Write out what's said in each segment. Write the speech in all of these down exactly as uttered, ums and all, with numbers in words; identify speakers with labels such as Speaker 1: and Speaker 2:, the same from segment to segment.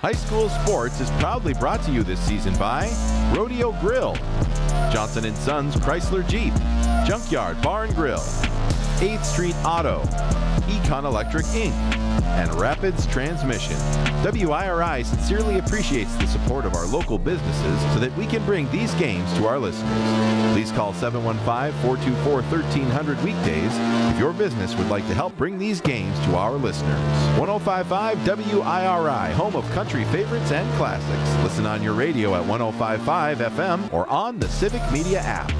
Speaker 1: High School Sports is proudly brought to you this season by Rodeo Grill, Johnson and Sons Chrysler Jeep, Junkyard Bar and Grill, eighth Street Auto, Econ Electric Incorporated, and Rapids Transmission. W I R I sincerely appreciates the support of our local businesses so that we can bring these games to our listeners. Please call seven one five, four two four, one three zero zero weekdays if your business would like to help bring these games to our listeners. one oh five point five W I R I, home of country favorites and classics. Listen on your radio at one oh five point five F M or on the Civic Media app.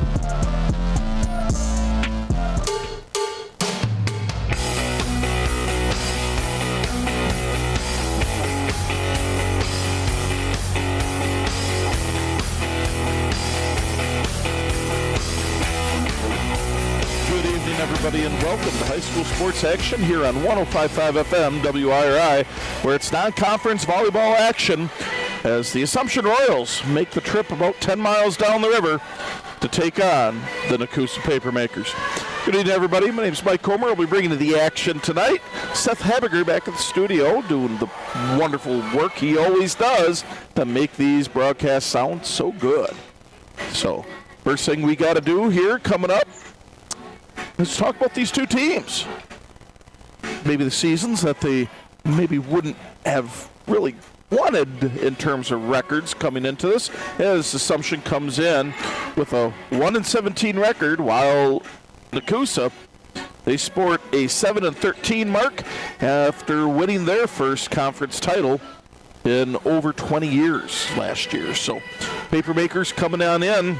Speaker 2: Everybody, and welcome to High School Sports Action here on one oh five point five F M W I R I, where it's non-conference volleyball action as the Assumption Royals make the trip about ten miles down the river to take on the Nekoosa Papermakers. Good evening, everybody. My name is Mike Comer. I'll be bringing you the action tonight. Seth Habiger back at the studio doing the wonderful work he always does to make these broadcasts sound so good. So, first thing we got to do here coming up, let's talk about these two teams. Maybe the seasons that they maybe wouldn't have really wanted in terms of records coming into this, as Assumption comes in with a one and seventeen record, while Nekoosa, they sport a seven and thirteen mark after winning their first conference title in over twenty years last year. So Papermakers coming on in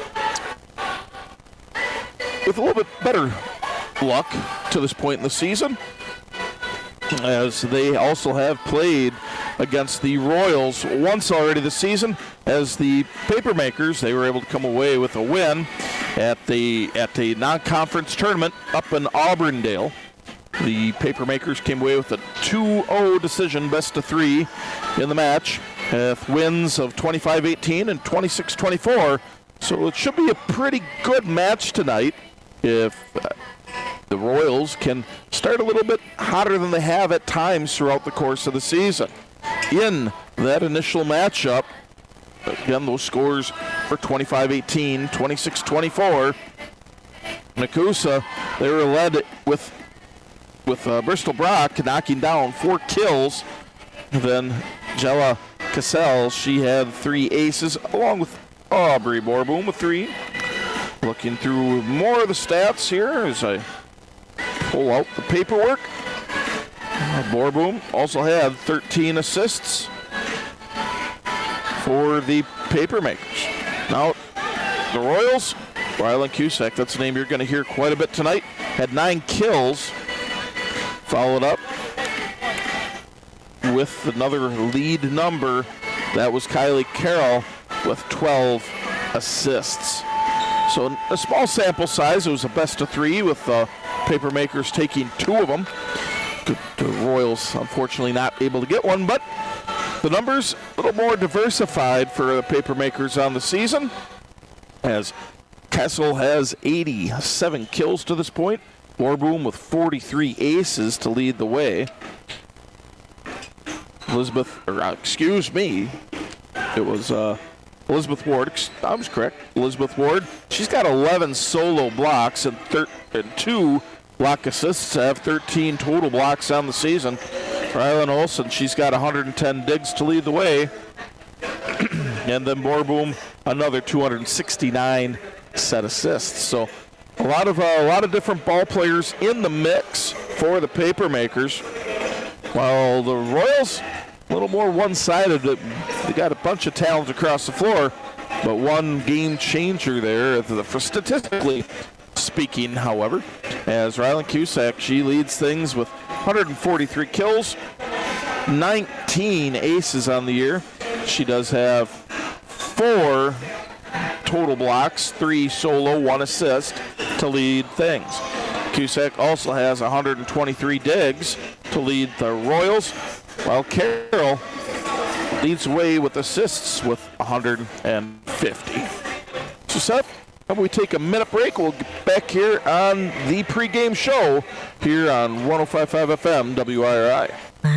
Speaker 2: with a little bit better luck to this point in the season, as they also have played against the Royals once already this season. As the Papermakers, they were able to come away with a win at the at the non-conference tournament up in Auburndale. The Papermakers came away with a two oh decision, best of three in the match, with wins of twenty-five eighteen and twenty-six twenty-four. So it should be a pretty good match tonight if uh, the Royals can start a little bit hotter than they have at times throughout the course of the season. In that initial matchup, again, those scores for twenty-five eighteen, twenty-six twenty-four. Nekoosa, they were led with with uh, Bristol Brock knocking down four kills. Then Jella Cassell, she had three aces, along with Aubrey Borboom with three. Looking through more of the stats here as I pull out the paperwork. Uh, Borboom also had thirteen assists for the Papermakers. Now, the Royals, Rylan Cusack, that's a name you're going to hear quite a bit tonight, had nine kills, followed up with another lead number. That was Kylie Carroll with twelve assists. So a small sample size. It was a best of three with the uh, Papermakers taking two of them. The Royals, unfortunately, not able to get one, but the numbers a little more diversified for the Papermakers on the season, as Kessel has eighty-seven kills to this point. Borboom with forty-three aces to lead the way. Elizabeth, or uh, excuse me, it was uh, Elizabeth Ward. I was correct. Elizabeth Ward. She's got eleven solo blocks and, thir- and two block assists to have thirteen total blocks on the season. For Rylan Olson, she's got one hundred ten digs to lead the way. And then Borboom, another two hundred sixty-nine set assists. So a lot of uh, a lot of different ball players in the mix for the Papermakers. While the Royals, a little more one-sided. They got a bunch of talent across the floor, but one game changer there, for statistically speaking, however, as Rylan Cusack, she leads things with one hundred forty-three kills, nineteen aces on the year. She does have four total blocks, three solo, one assist to lead things. Cusack also has one hundred twenty-three digs to lead the Royals, while Carroll leads the way with assists with one hundred fifty. So Seth, how about we take a minute break? We'll get back here on the pregame show here on one oh five point five F M W I R I.
Speaker 3: Wow.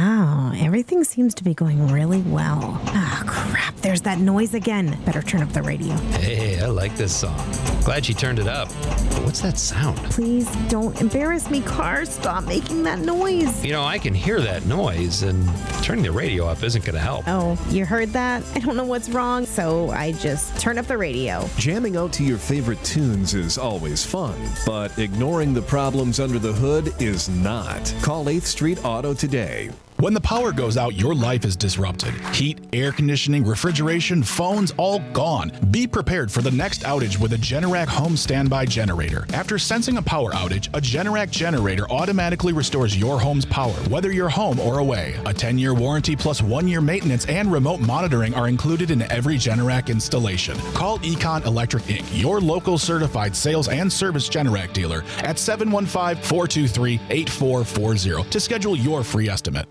Speaker 3: Oh, everything seems to be going really well. Ah, crap, there's that noise again. Better turn up the radio.
Speaker 4: Hey, I like this song. Glad she turned it up. But what's that sound?
Speaker 3: Please don't embarrass me, car. Stop making that noise.
Speaker 4: You know, I can hear that noise, and turning the radio up isn't going to help.
Speaker 3: Oh, you heard that? I don't know what's wrong, so I just turned up the radio.
Speaker 5: Jamming out to your favorite tunes is always fun, but ignoring the problems under the hood is not. Call eighth Street Auto today.
Speaker 6: When the power goes out, your life is disrupted. Heat, air conditioning, refrigeration, phones, all gone. Be prepared for the next outage with a Generac home standby generator. After sensing a power outage, a Generac generator automatically restores your home's power, whether you're home or away. A ten-year warranty plus one-year maintenance and remote monitoring are included in every Generac installation. Call Econ Electric Incorporated, your local certified sales and service Generac dealer, at seven one five, four two three, eight four four zero to schedule your free estimate.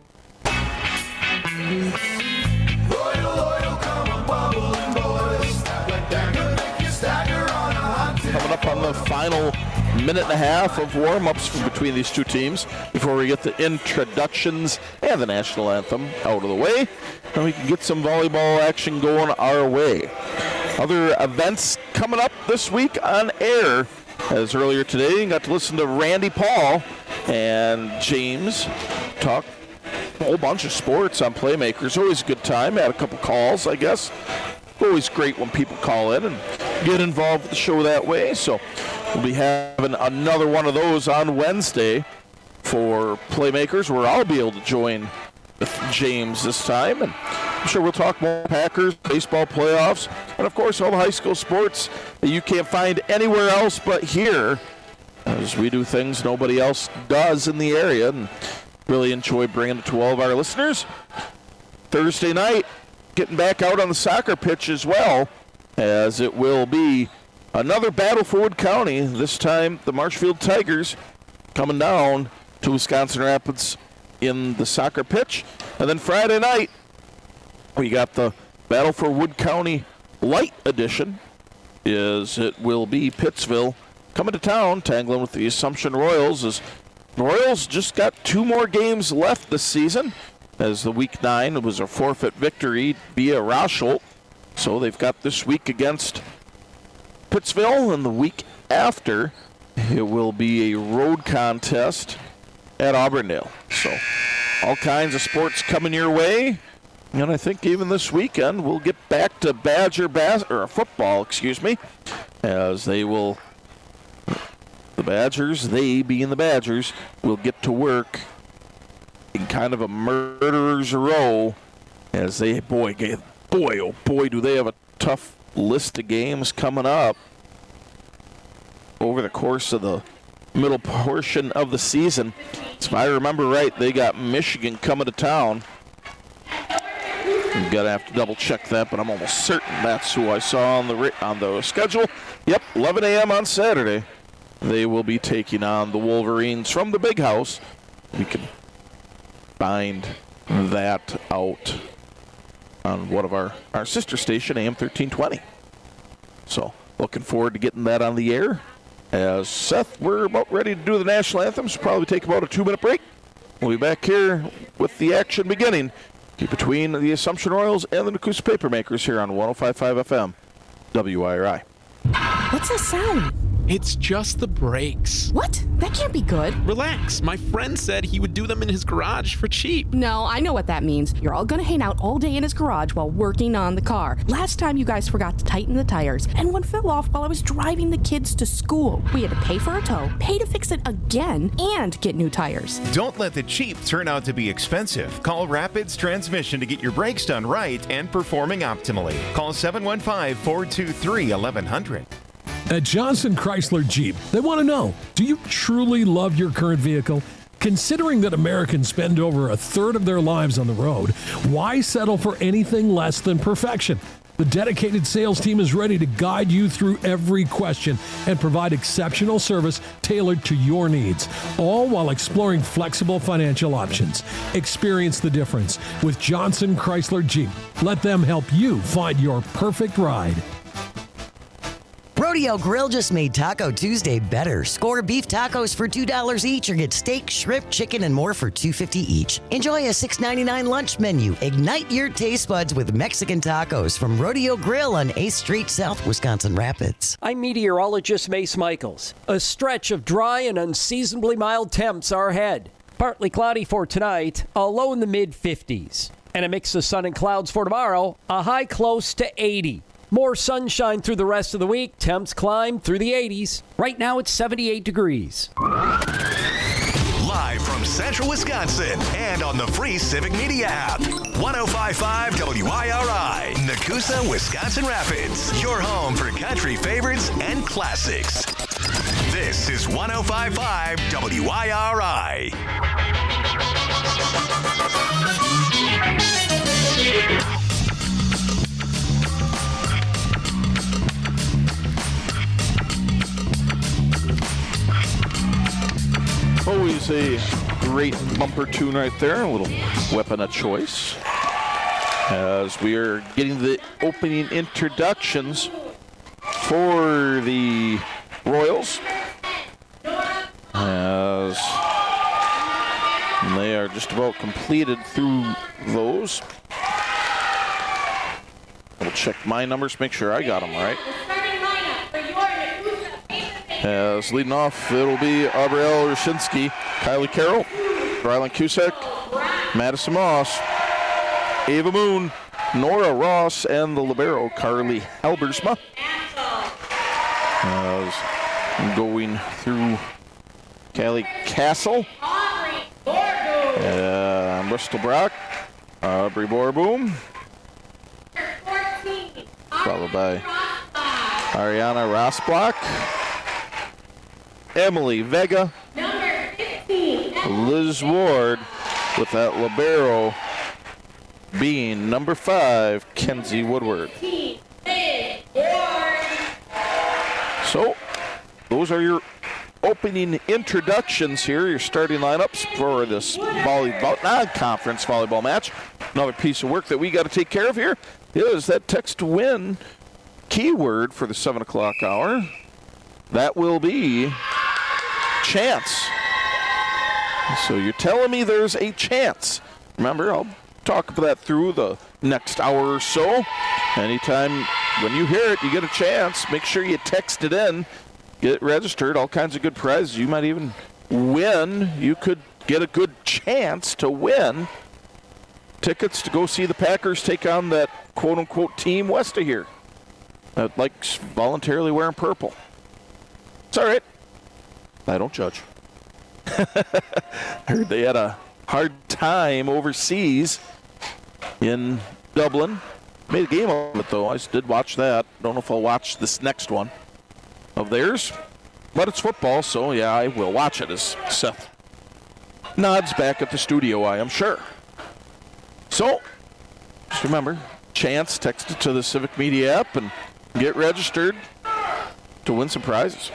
Speaker 2: Coming up on the final minute and a half of warm-ups between these two teams before we get the introductions and the national anthem out of the way, and we can get some volleyball action going our way. Other events coming up this week on air. As earlier today, you got to listen to Randy Paul and James talk a whole bunch of sports on Playmakers. Always a good time. Had a couple calls, I guess. Always great when people call in and get involved with the show that way. So we'll be having another one of those on Wednesday for Playmakers, where I'll be able to join with James this time. And I'm sure we'll talk more Packers, baseball playoffs, and of course all the high school sports that you can't find anywhere else but here, as we do things nobody else does in the area. And really enjoy bringing it to all of our listeners. Thursday night, getting back out on the soccer pitch as well, as it will be another battle for Wood County. This time, the Marshfield Tigers coming down to Wisconsin Rapids in the soccer pitch. And then Friday night, we got the battle for Wood County Light Edition, is it will be Pittsville coming to town, tangling with the Assumption Royals, as the Royals just got two more games left this season, as the week nine was a forfeit victory via Rauschholt. So they've got this week against Pittsville, and the week after it will be a road contest at Auburndale. So all kinds of sports coming your way, and I think even this weekend we'll get back to Badger bas- or football, excuse me, as they will. The Badgers, they being the Badgers, will get to work in kind of a murderer's row, as they, boy, boy, oh boy, do they have a tough list of games coming up over the course of the middle portion of the season. So if I remember right, they got Michigan coming to town. I'm gonna have to double check that, but I'm almost certain that's who I saw on the on the schedule. Yep, eleven a.m. on Saturday. They will be taking on the Wolverines from the Big House. We can find that out on one of our, our sister station, A M thirteen twenty. So looking forward to getting that on the air. As Seth, we're about ready to do the national anthem, so probably take about a two-minute break. We'll be back here with the action beginning between the Assumption Royals and the Nakusa Papermakers here on one oh five point five F M, W I R I.
Speaker 3: What's that sound?
Speaker 7: It's just the brakes.
Speaker 8: What? That can't be good.
Speaker 7: Relax. My friend said he would do them in his garage for cheap.
Speaker 8: No, I know what that means. You're all gonna hang out all day in his garage while working on the car. Last time you guys forgot to tighten the tires, and one fell off while I was driving the kids to school. We had to pay for a tow, pay to fix it again, and get new tires.
Speaker 9: Don't let the cheap turn out to be expensive. Call Rapids Transmission to get your brakes done right and performing optimally. Call seven one five, four two three, eleven hundred.
Speaker 10: At Johnson Chrysler Jeep, they want to know, do you truly love your current vehicle? Considering that Americans spend over a third of their lives on the road, why settle for anything less than perfection? The dedicated sales team is ready to guide you through every question and provide exceptional service tailored to your needs, all while exploring flexible financial options. Experience the difference with Johnson Chrysler Jeep. Let them help you find your perfect ride.
Speaker 11: Rodeo Grill just made Taco Tuesday better. Score beef tacos for two dollars each or get steak, shrimp, chicken, and more for two dollars and fifty cents each. Enjoy a six ninety-nine lunch menu. Ignite your taste buds with Mexican tacos from Rodeo Grill on eighth Street South, Wisconsin Rapids.
Speaker 12: I'm meteorologist Mace Michaels. A stretch of dry and unseasonably mild temps are ahead. Partly cloudy for tonight, a low in the mid fifties. And a mix of sun and clouds for tomorrow, a high close to eighty. More sunshine through the rest of the week. Temps climb through the eighties. Right now it's seventy-eight degrees.
Speaker 13: Live from Central Wisconsin and on the free Civic Media app. one oh five point five W I R I, Nakusa, Wisconsin Rapids. Your home for country favorites and classics. This is one oh five point five W I R I.
Speaker 2: Always a great bumper tune right there, a little weapon of choice. As we are getting the opening introductions for the Royals. As they are just about completed through those. I'll check my numbers, make sure I got them right. As leading off, it'll be Aubrielle Rushinsky, Kylie Carroll, Rylan Cusack, Madison Moss, Ava Moon, Nora Ross, and the libero, Carly Halbersma. As going through Callie Castle, uh, Bristol Brock, Aubrey Borboom, followed by Ariana Rossblock, Emily Vega, Liz Ward, with that libero being number five, Kenzie Woodward. So, those are your opening introductions here, your starting lineups for this volleyball, non-conference volleyball match. Another piece of work that we got to take care of here is that text to win keyword for the seven o'clock hour. That will be chance. So you're telling me there's a chance. Remember, I'll talk about that through the next hour or so. Anytime when you hear it, you get a chance. Make sure you text it in. Get registered. All kinds of good prizes. You might even win. You could get a good chance to win tickets to go see the Packers take on that quote-unquote team west of here that likes voluntarily wearing purple. It's all right. I don't judge. I heard they had a hard time overseas in Dublin. Made a game of it, though. I did watch that. Don't know if I'll watch this next one of theirs. But it's football, so yeah, I will watch it as Seth nods back at the studio, I am sure. So, just remember, chance, text it to the Civic Media app and get registered to win some prizes.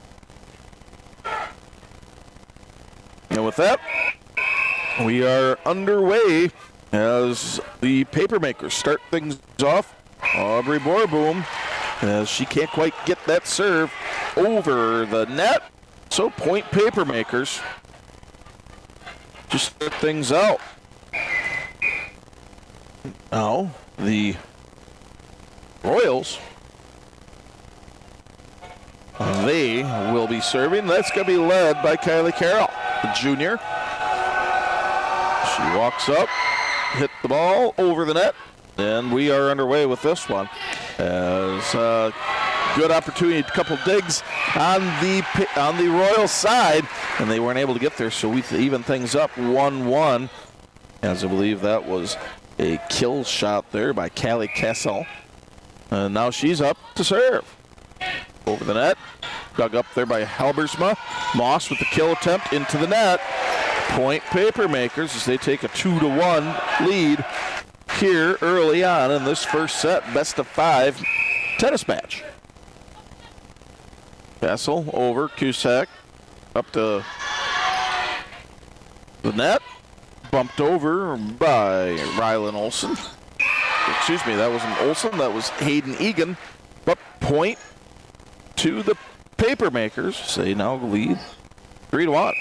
Speaker 2: And with that, we are underway as the Papermakers start things off. Aubrey Borboom, as she can't quite get that serve over the net. So point Papermakers. Just start things out. Now, the Royals, they will be serving. That's going to be led by Kylie Carroll, the junior. She walks up, hit the ball over the net, and we are underway with this one. As uh, good opportunity, a couple digs on the on the Royal side, and they weren't able to get there, so we even things up one one. As I believe that was a kill shot there by Callie Kessel. And now she's up to serve. Over the net. Dug up there by Halbersma. Moss with the kill attempt into the net. Point Papermakers as they take a two to one lead here early on in this first set. Best of five tennis match. Kessel over Cusack. Up to the net. Bumped over by Rylan Olson. Excuse me, that wasn't Olson, that was Hayden Egan. But point to the Papermakers. They now lead three to one.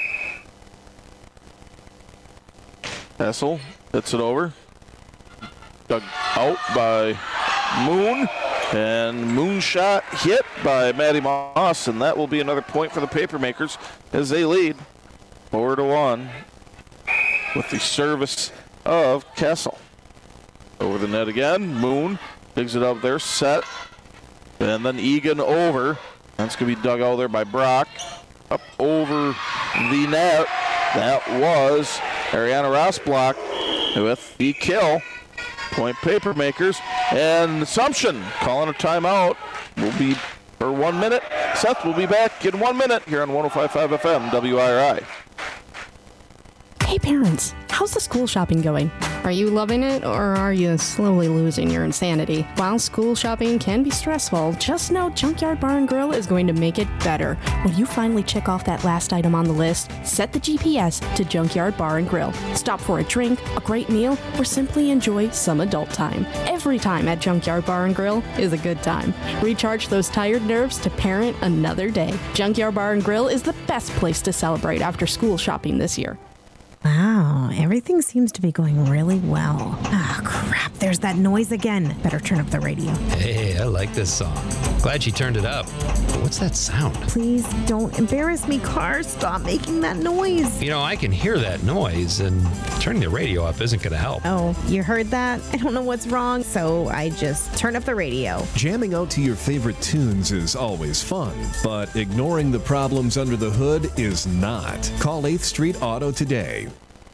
Speaker 2: Hessel hits it over. Dug out by Moon. And Moonshot hit by Maddie Moss, and that will be another point for the Papermakers as they lead four to one with the service of Kessel. Over the net again. Moon digs it up there, set, and then Egan over. That's going to be dug out there by Brock. Up over the net. That was Ariana Rosblock with the kill. Point Papermakers. And Assumption calling a timeout. Will be for one minute. Seth will be back in one minute here on one oh five point five F M W I R I.
Speaker 8: Hey parents, how's the school shopping going? Are you loving it, or are you slowly losing your insanity? While school shopping can be stressful, just know Junkyard Bar and Grill is going to make it better. When you finally check off that last item on the list, set the G P S to Junkyard Bar and Grill. Stop for a drink, a great meal, or simply enjoy some adult time. Every time at Junkyard Bar and Grill is a good time. Recharge those tired nerves to parent another day. Junkyard Bar and Grill is the best place to celebrate after school shopping this year.
Speaker 3: Wow, everything seems to be going really well. Ah, crap, there's that noise again. Better turn up the radio.
Speaker 4: Hey, I like this song. Glad she turned it up. But what's that sound?
Speaker 3: Please don't embarrass me, car. Stop making that noise.
Speaker 4: You know, I can hear that noise, and turning the radio up isn't going to help.
Speaker 3: Oh, you heard that? I don't know what's wrong, so I just turned up the radio.
Speaker 5: Jamming out to your favorite tunes is always fun, but ignoring the problems under the hood is not. Call eighth Street Auto today.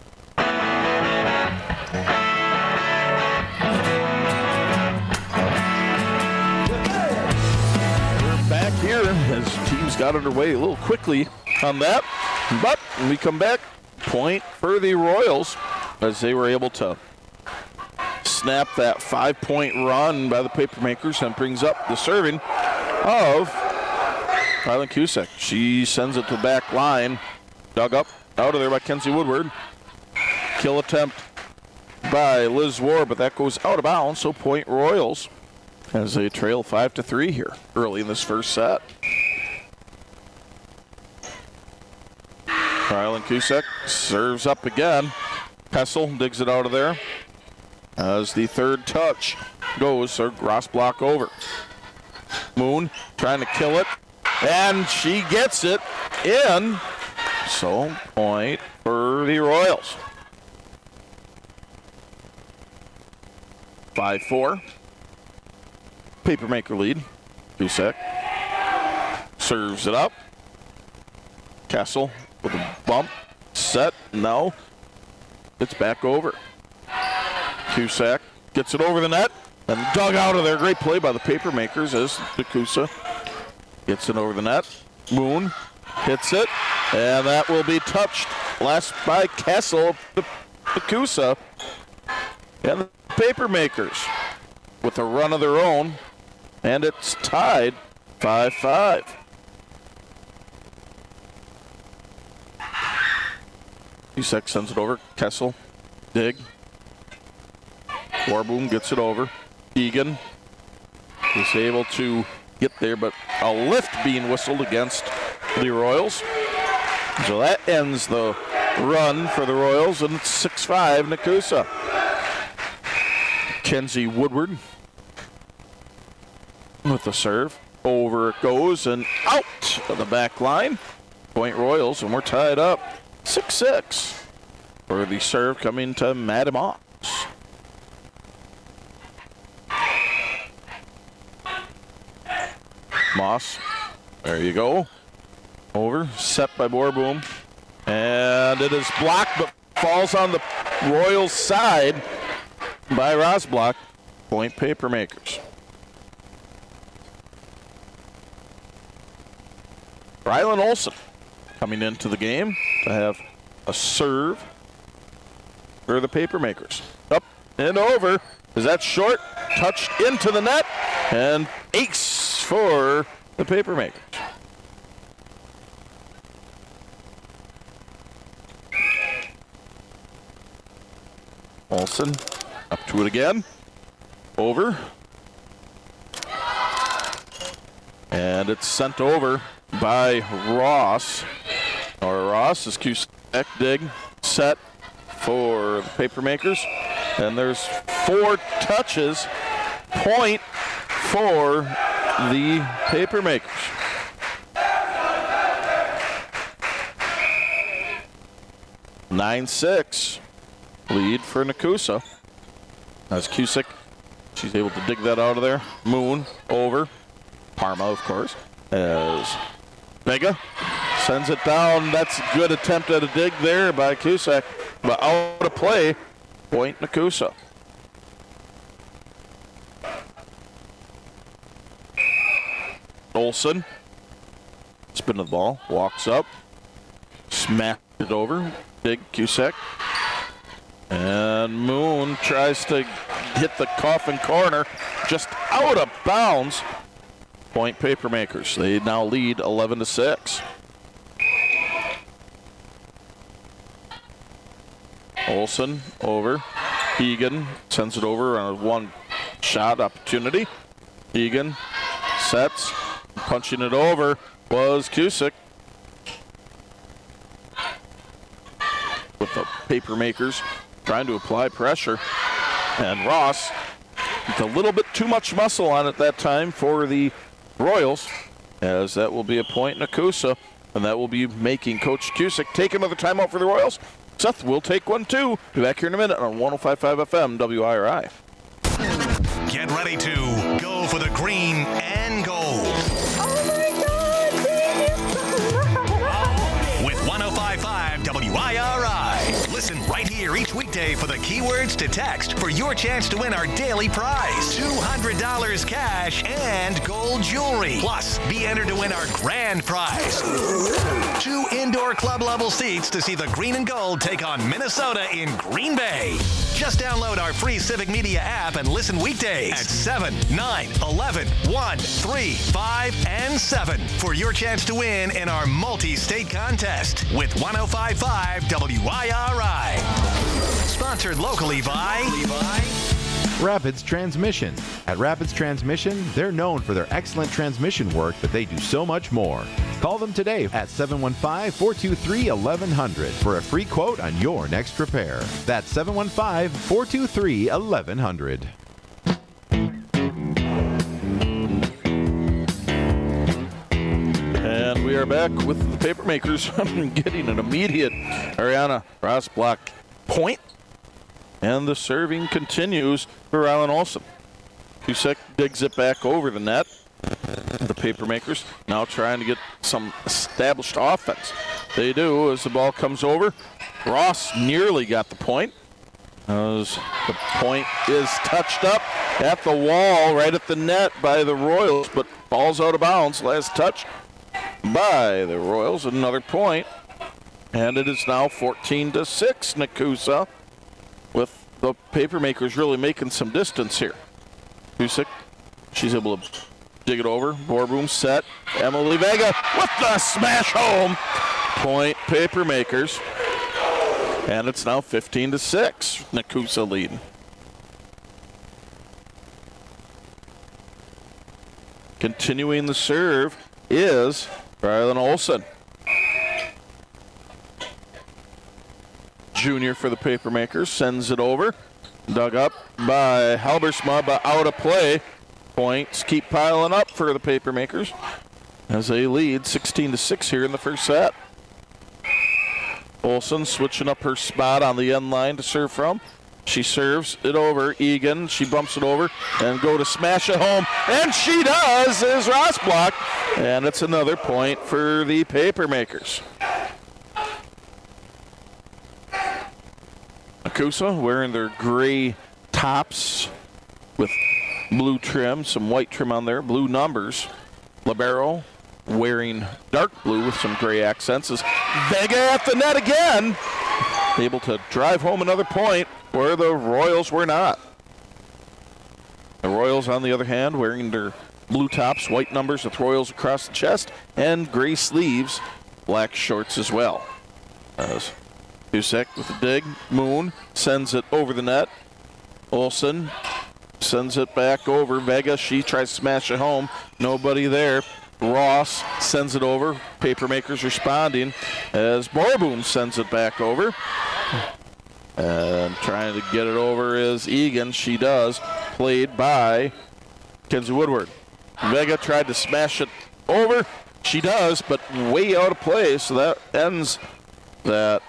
Speaker 2: Here as teams got underway a little quickly on that, but when we come back, point for the Royals as they were able to snap that five-point run by the Papermakers and brings up the serving of Rylan Cusack. She sends it to the back line, dug up out of there by Kenzie Woodward. Kill attempt by Liz Ward, but that goes out of bounds, so point Royals as they trail five to three here early in this first set. Rylan Cusack serves up again. Kessel digs it out of there as the third touch goes, so Rosblock over. Moon trying to kill it, and she gets it in. So point for the Royals. five four. Papermaker lead. Cusack serves it up. Kessel with a bump. Set. No. It's back over. Cusack gets it over the net and dug out of there. Great play by the Papermakers as Nakusa gets it over the net. Moon hits it, and that will be touched last by Kessel. Nakusa and the Papermakers with a run of their own. And it's tied five five. Cusack sends it over. Kessel. Dig. Warboom gets it over. Egan is able to get there, but a lift being whistled against the Royals. So that ends the run for the Royals, and it's six five Nakusa. Kenzie Woodward with the serve. Over it goes and out of the back line. Point Royals, and we're tied up six six. For the serve coming to Maddie Moss. Moss, there you go. Over, set by Borboom. And it is blocked, but falls on the Royals side by Rosblock. Point Papermakers. Rylan Olson coming into the game to have a serve for the Papermakers. Up and over. Is that short? Touched into the net. And ace for the Papermakers. Olson up to it again. Over. And it's sent over by Ross. Or Ross is Cusack dig set for the Papermakers. And there's four touches. Point for the Papermakers. nine six lead for Nakusa. As Cusick, she's able to dig that out of there. Moon over. Parma, of course. As Vega sends it down. That's a good attempt at a dig there by Cusick. But out of play, point Nakusa. Olsen. Spin of the ball. Walks up. Smacked it over. Dig Cusick. And Moon tries to hit the coffin corner. Just out of bounds. Point Papermakers. They now lead eleven to six. Olsen over. Egan sends it over on a one-shot opportunity. Egan sets. Punching it over was Cusick. With the Papermakers trying to apply pressure. And Ross with a little bit too much muscle on it that time for the Royals, as that will be a point Nakusa, and that will be making Coach Cusick take another timeout for the Royals. Seth will take one too. Be back here in a minute on one oh five point five F M W I R I.
Speaker 13: Get ready to go for the green and gold.
Speaker 14: Oh my God!
Speaker 13: With one oh five point five W I R I. Listen right here each weekday for the keywords to text for your chance to win our daily prize. two hundred dollars cash and gold jewelry. Plus, be entered to win our grand prize. Two indoor club level seats to see the green and gold take on Minnesota in Green Bay. Just download our free Civic Media app and listen weekdays at seven, nine, eleven, one, three, five, and seven for your chance to win in our multi-state contest with one oh five point five W I R I. Sponsored locally by
Speaker 1: Rapids Transmission. At Rapids Transmission, they're known for their excellent transmission work, but they do so much more. Call them today at seven one five, four two three, eleven hundred for a free quote on your next repair. That's seven one five, four two three, eleven hundred.
Speaker 2: And we are back with the Papermakers getting an immediate Ariana Rosblock point. And the serving continues for Rylan Olsen. Cusick digs it back over the net. The Papermakers now trying to get some established offense. They do as the ball comes over. Ross nearly got the point. As the point is touched up at the wall, right at the net by the Royals, but falls out of bounds. Last touch by the Royals. Another point. And it is now fourteen to six, Nakusa, with the Papermakers really making some distance here. Cusick, she's able to dig it over. Boardroom set. Emily Vega with the smash home. Point Papermakers. And it's now fifteen to six. Nakusa leading. Continuing the serve is Rylan Olsen. Junior for the Papermakers sends it over. Dug up by Halbersma, but out of play. Points keep piling up for the Papermakers as they lead sixteen to six here in the first set. Olsen switching up her spot on the end line to serve from. She serves it over. Egan, she bumps it over and go to smash it home. And she does, is Rosblock. And it's another point for the Papermakers. Nakusa wearing their gray tops with blue trim, some white trim on there, blue numbers. Libero wearing dark blue with some gray accents is Vega at the net again. Able to drive home another point where the Royals were not. The Royals, on the other hand, wearing their blue tops, white numbers with Royals across the chest, and gray sleeves, black shorts as well. As Cusick with a dig. Moon sends it over the net. Olsen sends it back over. Vega, she tries to smash it home. Nobody there. Ross sends it over. Papermakers responding as Borboom sends it back over. And trying to get it over is Egan. She does. Played by Kenzie Woodward. Vega tried to smash it over. She does, but way out of play, so that ends that.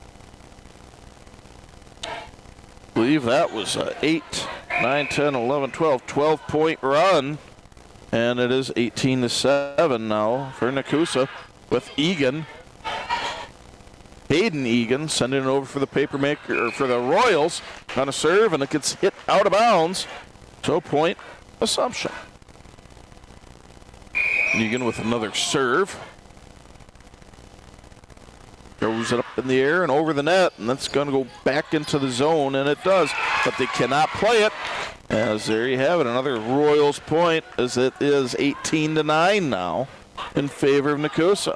Speaker 2: I believe that was an eight, nine, ten, eleven, twelve, twelve point run. And it is eighteen to seven now for Nakusa with Egan. Hayden Egan sending it over for the Papermaker, or for the Royals on a serve, and it gets hit out of bounds. So point Assumption. Egan with another serve. Throws it up in the air and over the net, and that's going to go back into the zone, and it does. But they cannot play it. As there you have it, another Royals point, as it is eighteen to nine now in favor of Nakusa.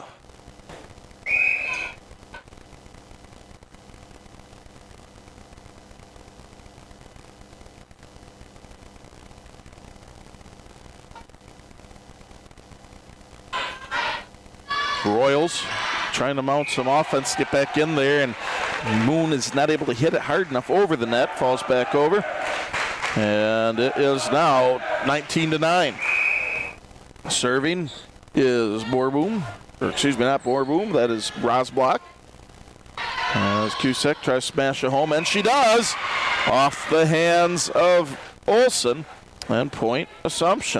Speaker 2: Royals trying to mount some offense, get back in there, and Moon is not able to hit it hard enough over the net, falls back over. And it is now nineteen to nine. Serving is Borboom, or excuse me, not Borboom, that is Rosblock. As Cusack tries to smash it home, and she does, off the hands of Olsen, and point Assumption.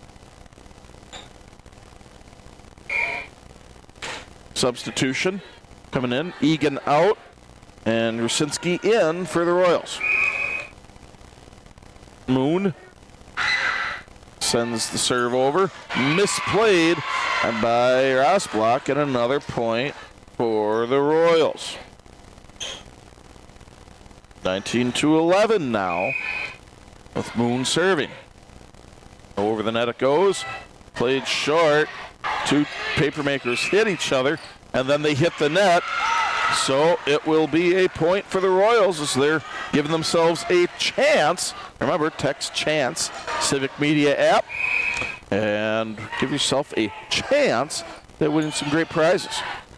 Speaker 2: Substitution coming in, Egan out, and Rusinski in for the Royals. Moon sends the serve over, misplayed by Rosblock, and another point for the Royals. nineteen to eleven now, with Moon serving. Over the net it goes, played short. Two Papermakers hit each other, and then they hit the net. So it will be a point for the Royals as they're giving themselves a chance. Remember, text CHANCE, Civic Media app, and give yourself a chance at winning some great prizes.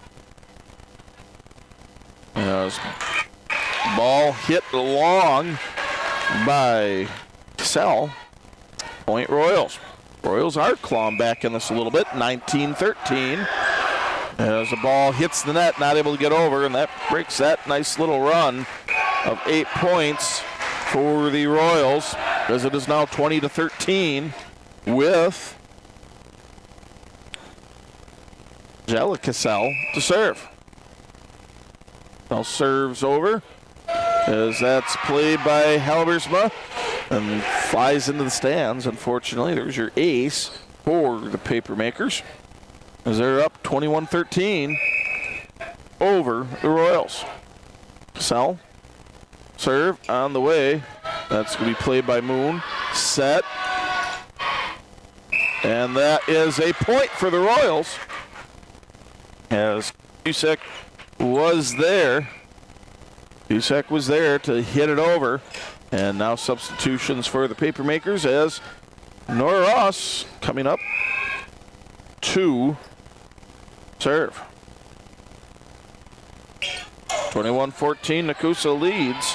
Speaker 2: As ball hit long by Cassell. Point Royals. Royals are clawing back in this a little bit, nineteen thirteen. As the ball hits the net, not able to get over, and that breaks that nice little run of eight points for the Royals, as it is now twenty to thirteen with Jella Cassell to serve. Now serves over, as that's played by Halbersma and flies into the stands. Unfortunately, there's your ace for the Papermakers, as they're up twenty-one thirteen over the Royals. Cassell, serve on the way. That's going to be played by Moon. Set. And that is a point for the Royals, as Cusack was there. Cusack was there to hit it over. And now substitutions for the Papermakers, as Nora Ross coming up to serve. twenty-one fourteen, Nakusa leads,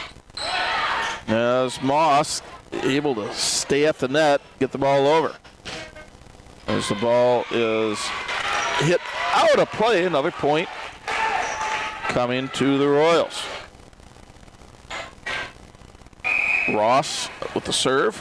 Speaker 2: as Moss able to stay at the net, get the ball over. As the ball is hit out of play, another point coming to the Royals. Ross with the serve.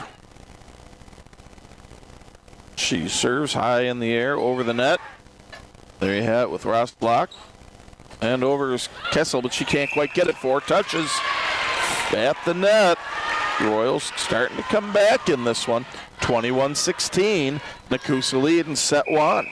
Speaker 2: She serves high in the air over the net. There you have it with Rosblock. And over is Kessel, but she can't quite get it. Four touches at the net. Royals starting to come back in this one. twenty-one sixteen. Nakusa lead in set one.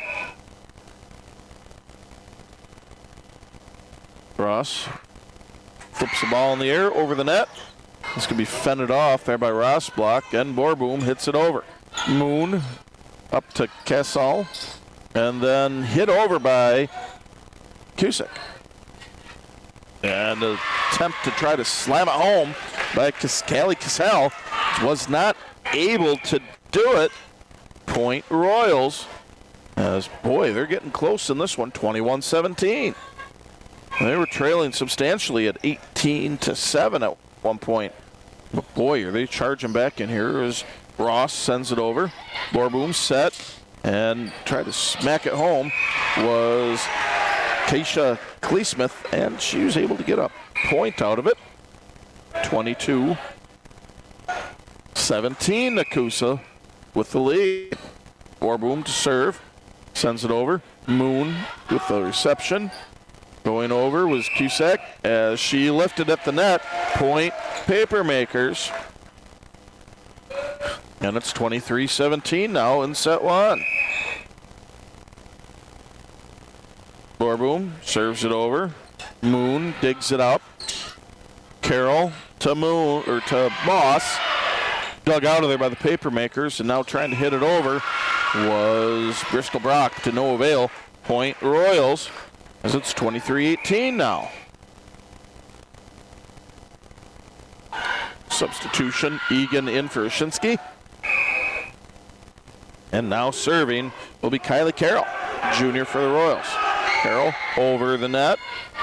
Speaker 2: Ross flips the ball in the air over the net. This could be fended off there by Rosblock, and Borboom hits it over. Moon up to Kessel, and then hit over by Cusick. And an attempt to try to slam it home by Callie Cassell was not able to do it. Point Royals As, boy, they're getting close in this one, twenty-one seventeen. They were trailing substantially at eighteen to seven at one point. But boy, are they charging back in here as Ross sends it over. Lorboom set and tried to smack it home was Keisha Kleesmith, and she was able to get a point out of it. twenty-two seventeen, Nakusa with the lead. Lorboom to serve, sends it over. Moon with the reception. Going over was Cusack as she lifted at the net. Point Papermakers. And it's twenty-three seventeen now in set one. Lorboom serves it over. Moon digs it up. Carroll to Moon, or to Moss. Dug out of there by the Papermakers, and now trying to hit it over was Bristol Brock, to no avail. Point Royals, as it's twenty-three eighteen now. Substitution, Egan in for Oshinsky. And now serving will be Kylie Carroll, junior for the Royals. Carroll over the net.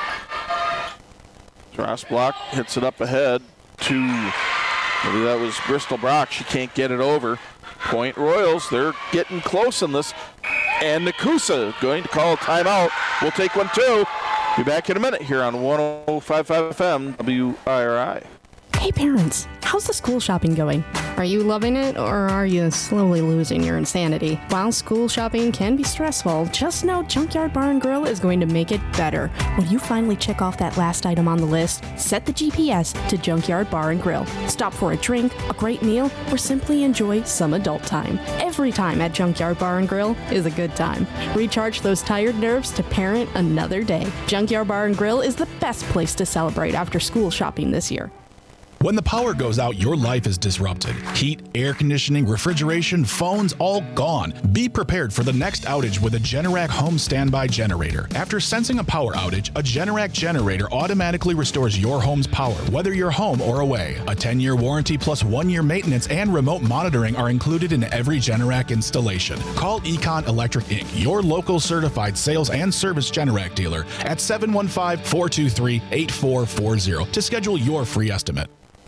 Speaker 2: Ross Block hits it up ahead to, maybe that was Bristol Brock. She can't get it over. Point Royals, they're getting close in this. And Nakusa going to call a timeout. We'll take one too. Be back in a minute here on one oh five point five F M W I R I.
Speaker 8: Hey parents, how's the school shopping going? Are you loving it, or are you slowly losing your insanity? While school shopping can be stressful, just know Junkyard Bar and Grill is going to make it better. When you finally check off that last item on the list, set the G P S to Junkyard Bar and Grill. Stop for a drink, a great meal, or simply enjoy some adult time. Every time at Junkyard Bar and Grill is a good time. Recharge those tired nerves to parent another day. Junkyard Bar and Grill is the best place to celebrate after school shopping this year.
Speaker 6: When the power goes out, your life is disrupted. Heat, air conditioning, refrigeration, phones, all gone. Be prepared for the next outage with a Generac home standby generator. After sensing a power outage, a Generac generator automatically restores your home's power, whether you're home or away. A ten-year warranty plus one-year maintenance and remote monitoring are included in every Generac installation. Call Econ Electric Incorporated, your local certified sales and service Generac dealer, at seven one five, four two three, eight four four zero to schedule your free estimate.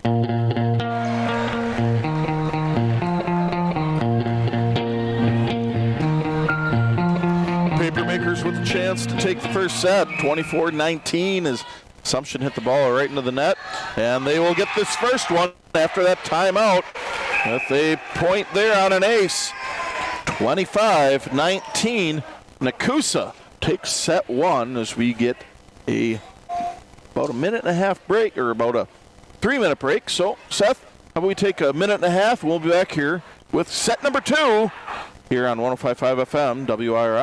Speaker 2: Papermakers with a chance to take the first set. twenty-four nineteen as Assumption hit the ball right into the net, and they will get this first one after that timeout with a point there on an ace. twenty-five nineteen. Nakusa takes set one as we get a about a minute and a half break, or about a three-minute break. So, Seth, how about we take a minute and a half? We'll be back here with set number two here on one oh five point five F M W I R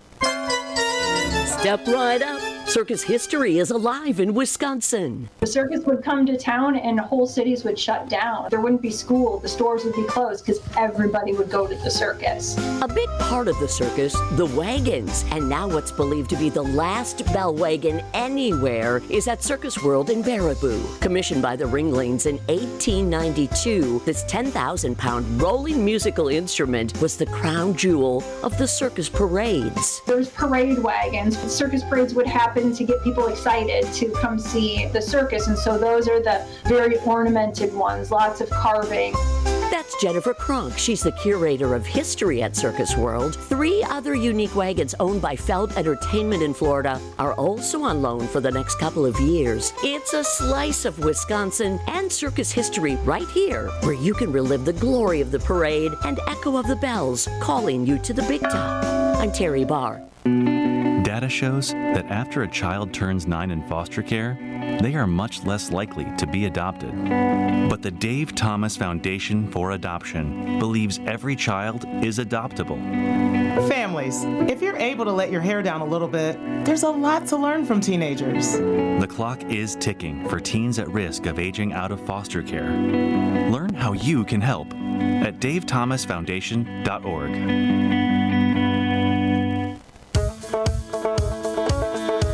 Speaker 2: I.
Speaker 15: Step right up. Circus history is alive in Wisconsin.
Speaker 16: The circus would come to town and whole cities would shut down. There wouldn't be school, the stores would be closed because everybody would go to the circus.
Speaker 15: A big part of the circus, the wagons, and now what's believed to be the last bell wagon anywhere is at Circus World in Baraboo. Commissioned by the Ringlings in eighteen ninety-two, this ten thousand pound rolling musical instrument was the crown jewel of the circus parades.
Speaker 16: There's parade wagons. Circus parades would happen to get people excited to come see the circus, and so those are the very ornamented ones, lots of carving.
Speaker 15: That's Jennifer Kronk. She's the curator of history at Circus World. Three other unique wagons owned by Felt Entertainment in Florida are also on loan for the next couple of years. It's a slice of Wisconsin and circus history right here, where you can relive the glory of the parade and echo of the bells calling you to the big top. I'm Terry Barr.
Speaker 17: Data shows that after a child turns nine in foster care, they are much less likely to be adopted. But the Dave Thomas Foundation for Adoption believes every child is adoptable.
Speaker 18: Families, if you're able to let your hair down a little bit, there's a lot to learn from teenagers.
Speaker 17: The clock is ticking for teens at risk of aging out of foster care. Learn how you can help at dave thomas foundation dot org.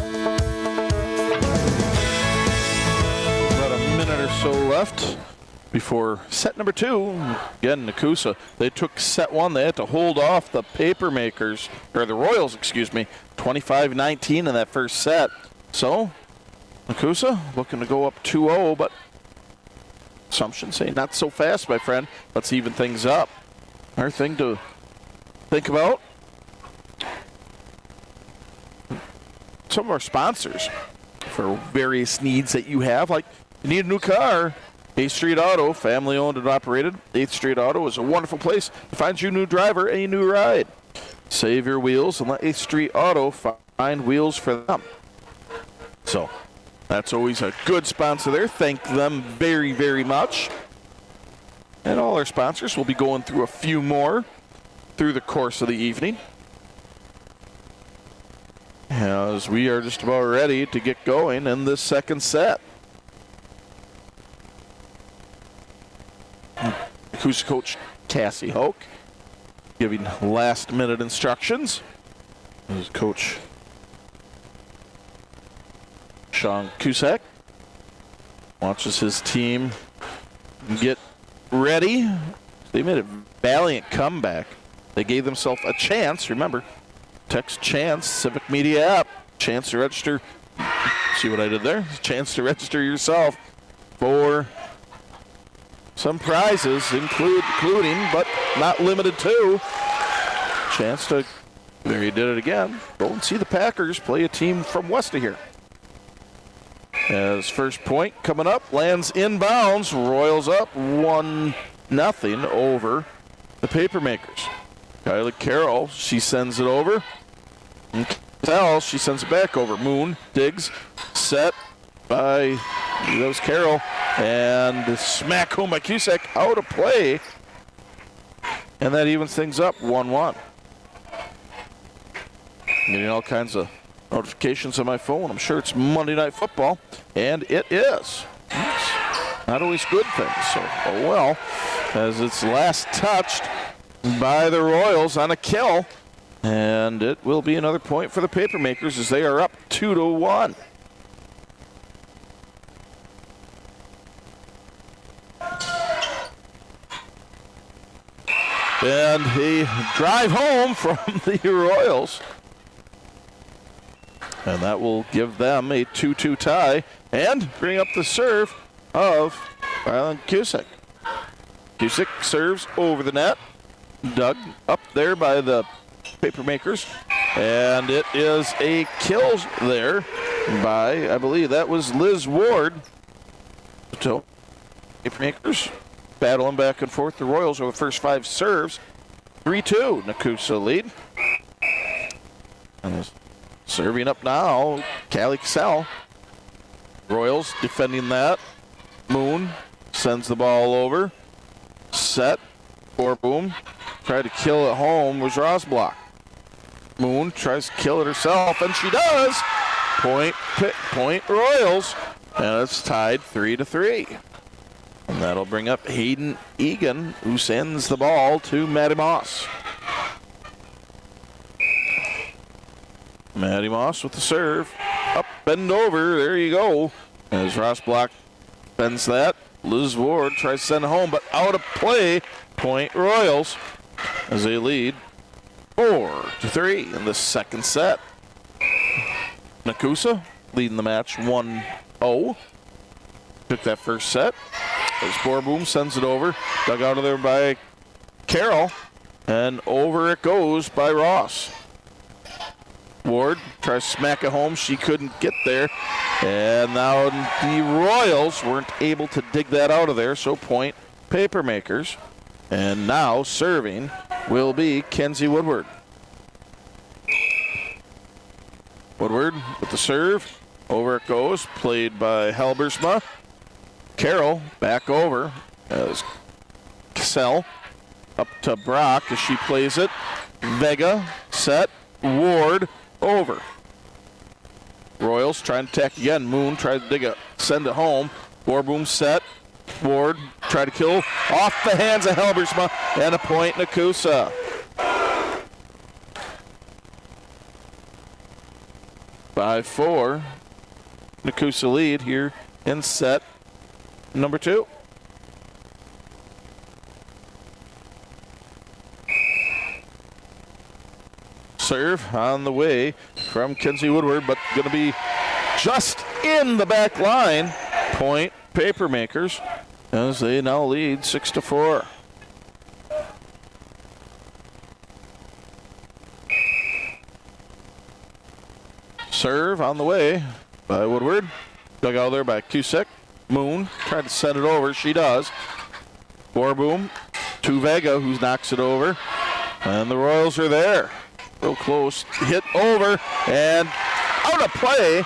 Speaker 2: So left before set number two. Again, Nakusa, they took set one. They had to hold off the Papermakers, or the Royals, excuse me, twenty-five nineteen in that first set. So, Nakusa looking to go up two oh, but Assumption saying not so fast, my friend. Let's even things up. Our thing to think about. Some of our sponsors for various needs that you have, like you need a new car. eighth Street Auto, family owned and operated. eighth Street Auto is a wonderful place to find you a new driver, a new ride. Save your wheels and let eighth Street Auto find wheels for them. So that's always a good sponsor there. Thank them very, very much. And all our sponsors will be going through a few more through the course of the evening, as we are just about ready to get going in this second set. Who's coach Cassie Hoke giving last minute instructions. This is Coach Sean Cusack watches his team get ready. They made a valiant comeback. They gave themselves a chance. Remember, text chance, Civic Media app, chance to register. See what I did there? Chance to register yourself for some prizes, include, including, but not limited to, chance to, there he did it again, go and see the Packers play a team from west of here. As first point coming up, lands inbounds, Royals up one nothing over the Papermakers. Kylie Carroll, she sends it over. And Cal, she sends it back over. Moon digs, set by, that was Carroll, and smack home by Cusack, out of play. And that evens things up, one one. Getting all kinds of notifications on my phone. I'm sure it's Monday Night Football, and it is. It's not always good things, so oh well. As it's last touched by the Royals on a kill, and it will be another point for the Papermakers as they are up two to one. And a drive home from the Royals. And that will give them a two two tie and bring up the serve of Rylan Cusick. Cusick serves over the net. Dug up there by the Papermakers. And it is a kill there by, I believe that was Liz Ward. So, Papermakers battling back and forth. The Royals over the first five serves. three two, Nakusa lead. And serving up now, Callie Cassell. Royals defending that. Moon sends the ball over. Set. Four boom. Tried to kill it home was Rosblock. Moon tries to kill it herself, and she does. Point, point Royals. And it's tied three to three. And that'll bring up Hayden Egan, who sends the ball to Maddie Moss. Maddie Moss with the serve. Up, bend over. There you go. As Rosblock bends that. Liz Ward tries to send it home, but out of play. Point Royals as they lead four to three in the second set. Nakusa leading the match one oh. Took that first set. As Borboom sends it over. Dug out of there by Carroll. And over it goes by Ross. Ward tries to smack it home. She couldn't get there. And now the Royals weren't able to dig that out of there. So point Papermakers. And now serving will be Kenzie Woodward. Woodward with the serve. Over it goes. Played by Halbersma. Carroll back over as Cassell up to Brock as she plays it. Vega set. Ward over. Royals trying to attack again. Moon tried to dig it, send it home. Warboom set. Ward tried to kill off the hands of Halbersma, and a point Nakusa. five four. Nakusa lead here in set number two. Serve on the way from Kinsey Woodward, but going to be just in the back line. Point Papermakers as they now lead six to four. Serve on the way by Woodward. Dug out there by Cusick. Moon tried to send it over. She does. Borboom to Vega, who knocks it over. And the Royals are there. Real close. Hit over and out of play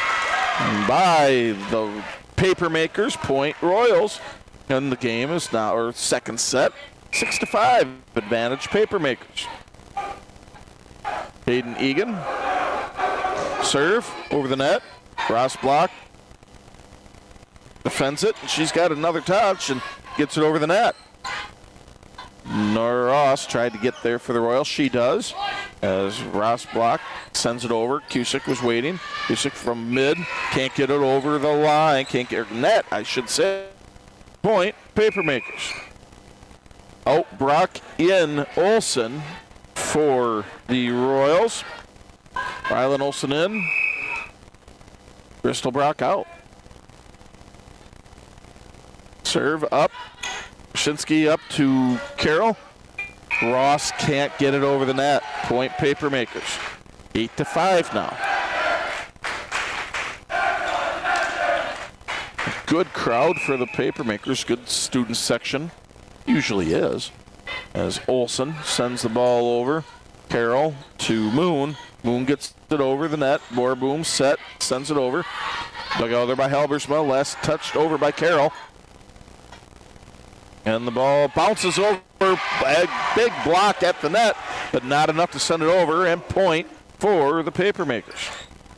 Speaker 2: by the Papermakers. Point Royals. And the game is now, or second set, six to five. Advantage Papermakers. Hayden Egan. Serve over the net. Ross Block defends it. And she's got another touch and gets it over the net. Nora Ross tried to get there for the Royals. She does. As Ross Block sends it over. Cusick was waiting. Cusick from mid. Can't get it over the line. Can't get her net, I should say. Point Papermakers. Out Brock in Olsen for the Royals. Rylan Olsen in. Bristol Brock out. Serve up. Shinsky up to Carroll. Ross can't get it over the net. Point Papermakers. Eight to five now. Good crowd for the Papermakers. Good student section. Usually is. As Olsen sends the ball over. Carroll to Moon. Moon gets it over the net. Borboom set. Sends it over. Dug out there by Halbersma. Last touched over by Carroll. And the ball bounces over. A big block at the net, but not enough to send it over. And point for the Papermakers.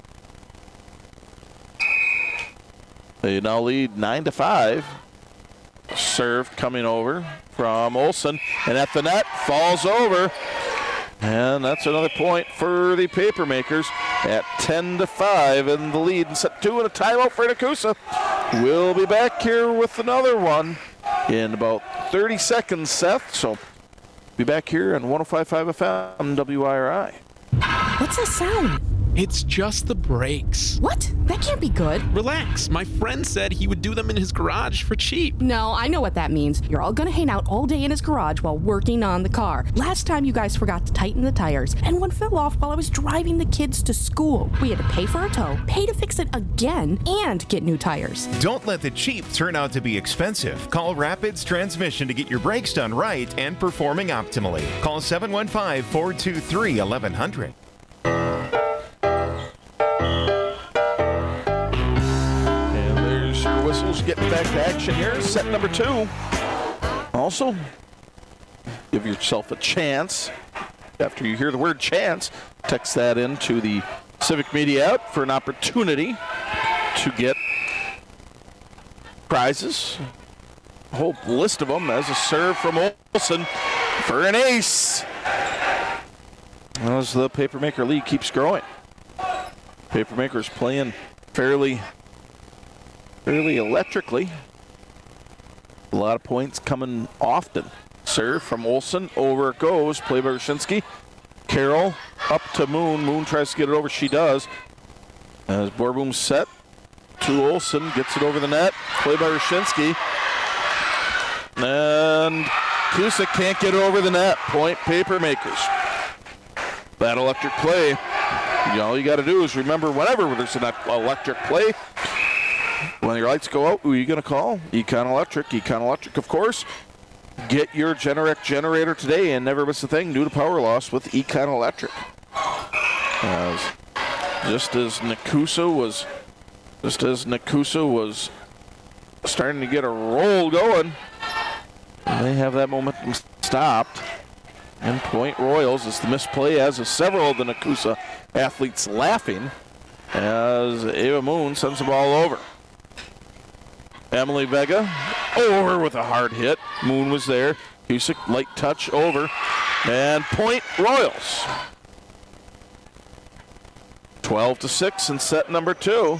Speaker 2: They now lead nine to five. Serve coming over from Olsen, and at the net falls over. And that's another point for the Papermakers at ten to five in the lead. And set two and a timeout for Nakusa. We'll be back here with another one in about thirty seconds, Seth. So be back here on one oh five point five F M W I R I.
Speaker 8: What's that sound?
Speaker 7: It's just the brakes.
Speaker 8: What? That can't be good.
Speaker 7: Relax. My friend said he would do them in his garage for cheap.
Speaker 8: No, I know what that means. You're all gonna hang out all day in his garage while working on the car. Last time you guys forgot to tighten the tires, and one fell off while I was driving the kids to school. We had to pay for a tow, pay to fix it again, and get new tires.
Speaker 9: Don't let the cheap turn out to be expensive. Call Rapids Transmission to get your brakes done right and performing optimally. Call seven one five, four two three, eleven hundred.
Speaker 2: Whistles getting back to action here. Set number two. Also, give yourself a chance. After you hear the word chance, text that into the Civic Media app for an opportunity to get prizes. A whole list of them as a serve from Olsen for an ace. As the Papermaker lead keeps growing. Papermaker's playing fairly Fairly electrically. A lot of points coming often. Serve from Olsen. Over it goes. Play by Roshinsky. Carroll up to Moon. Moon tries to get it over. She does. As Borboom set to Olsen. Gets it over the net. Play by Roshinsky. And Cusick can't get it over the net. Point Papermakers. That electric play. All you got to do is remember whenever there's an electric play, when your lights go out, who are you going to call? Econ Electric. Econ Electric, of course. Get your Generac generator today and never miss a thing due to power loss with Econ Electric. As, just as Nakusa was, just as Nakusa was starting to get a roll going, they have that momentum stopped. And Point Royals is the misplay, as is several of the Nakusa athletes laughing, as Ava Moon sends the ball over. Emily Vega over with a hard hit. Moon was there. Cusick, light touch over. And Point Royals. twelve to six in set number two.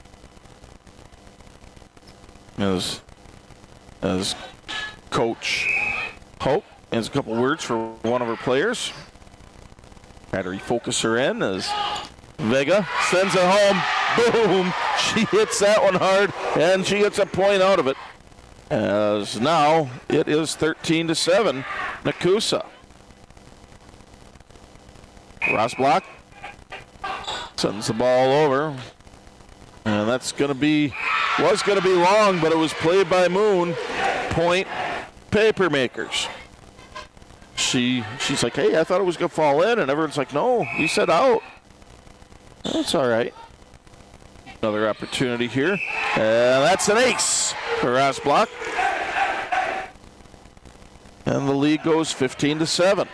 Speaker 2: As, as Coach Hope has a couple words for one of her players. Try to refocus her in as Vega sends it home. Boom! She hits that one hard, and she gets a point out of it. As now it is thirteen to seven, Nakusa. Rossblock sends the ball over, and that's going to be, was going to be long, but it was played by Moon. Point, Papermakers. She, she's like, hey, I thought it was going to fall in, and everyone's like, no, you said out. That's all right. Another opportunity here, and that's an ace for Rossblock. And the lead goes fifteen to seven.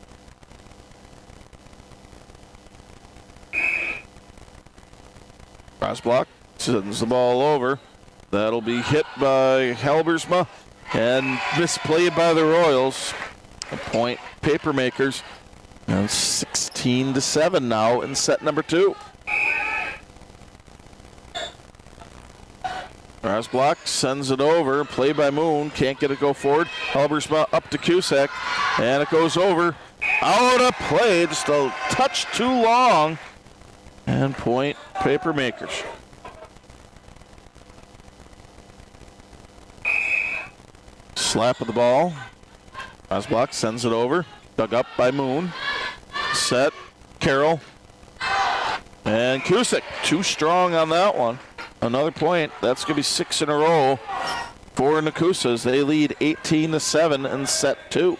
Speaker 2: Rossblock sends the ball over. That'll be hit by Halbersma and misplayed by the Royals. A point, Papermakers. And sixteen to seven now in set number two. Rossblock sends it over, play by Moon, can't get it go forward. Halbersma up to Cusack, and it goes over. Out of play, just a touch too long. And point, Papermakers. Slap of the ball. Rossblock sends it over, dug up by Moon. Set, Carroll. And Cusack, too strong on that one. Another point. That's going to be six in a row for Nakusas. They lead eighteen to seven in set two.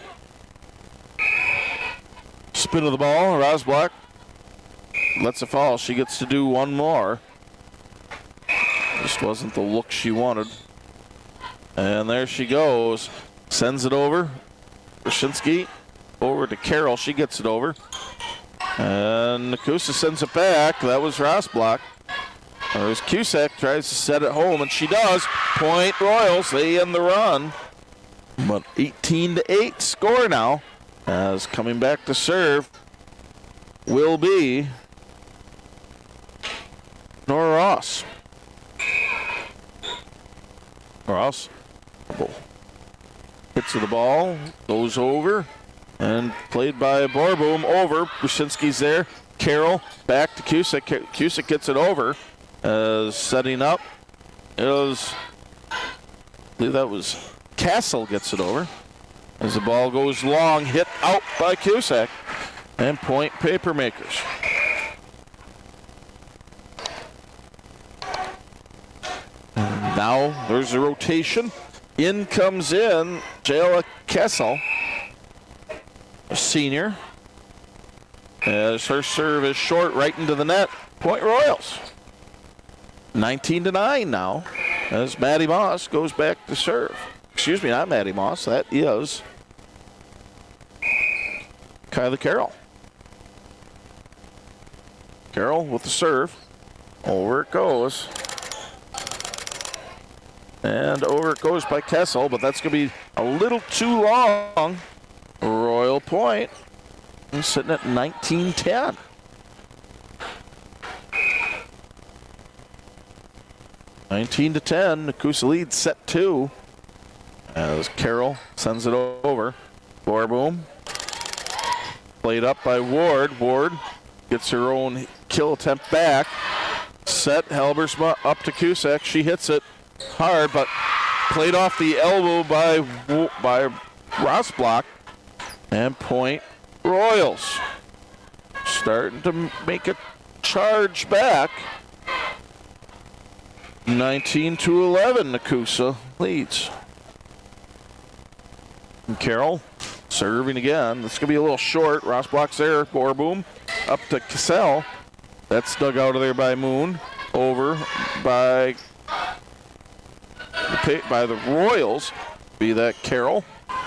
Speaker 2: Spin of the ball. Rossblock lets it fall. She gets to do one more. Just wasn't the look she wanted. And there she goes. Sends it over. Wyszynski over to Carroll. She gets it over. And Nakusa sends it back. That was Rossblock. There's Cusack, tries to set it home, and she does. Point Royals, they end the run. But eighteen to eight score now, as coming back to serve will be Nora Ross. Ross hits of the ball, goes over, and played by Borboom over. Wyszynski's there. Carroll back to Cusack. Cusack gets it over. Uh, setting up is, I believe that was Castle gets it over. As the ball goes long, hit out by Cusack. And point, Papermakers. And now there's a rotation. In comes in Jayla Kessel, a senior. As her serve is short, right into the net. Point Royals. nineteen to nine now, as Maddie Moss goes back to serve. Excuse me, not Maddie Moss. That is Kyla Carroll. Carroll with the serve. Over it goes. And over it goes by Kessel, but that's going to be a little too long. Royal point. And sitting at nineteen ten. nineteen to ten, Nakusa leads set two. As Carroll sends it over. Borboom. Played up by Ward. Ward gets her own kill attempt back. Set, Halbersma up to Cusack. She hits it hard, but played off the elbow by, by Rossblock. And point Royals. Starting to make a charge back. nineteen to eleven, Nakusa leads. And Carroll serving again. This is going to be a little short. Rossblock's there. Borboom up to Cassell. That's dug out of there by Moon. Over by the, by the Royals. Be that Carroll.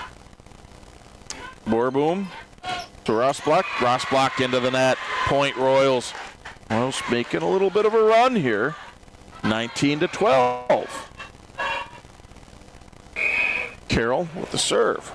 Speaker 2: Borboom to Rossblock. Rossblock into the net. Point Royals. Royals making a little bit of a run here. nineteen to twelve. Carroll with the serve.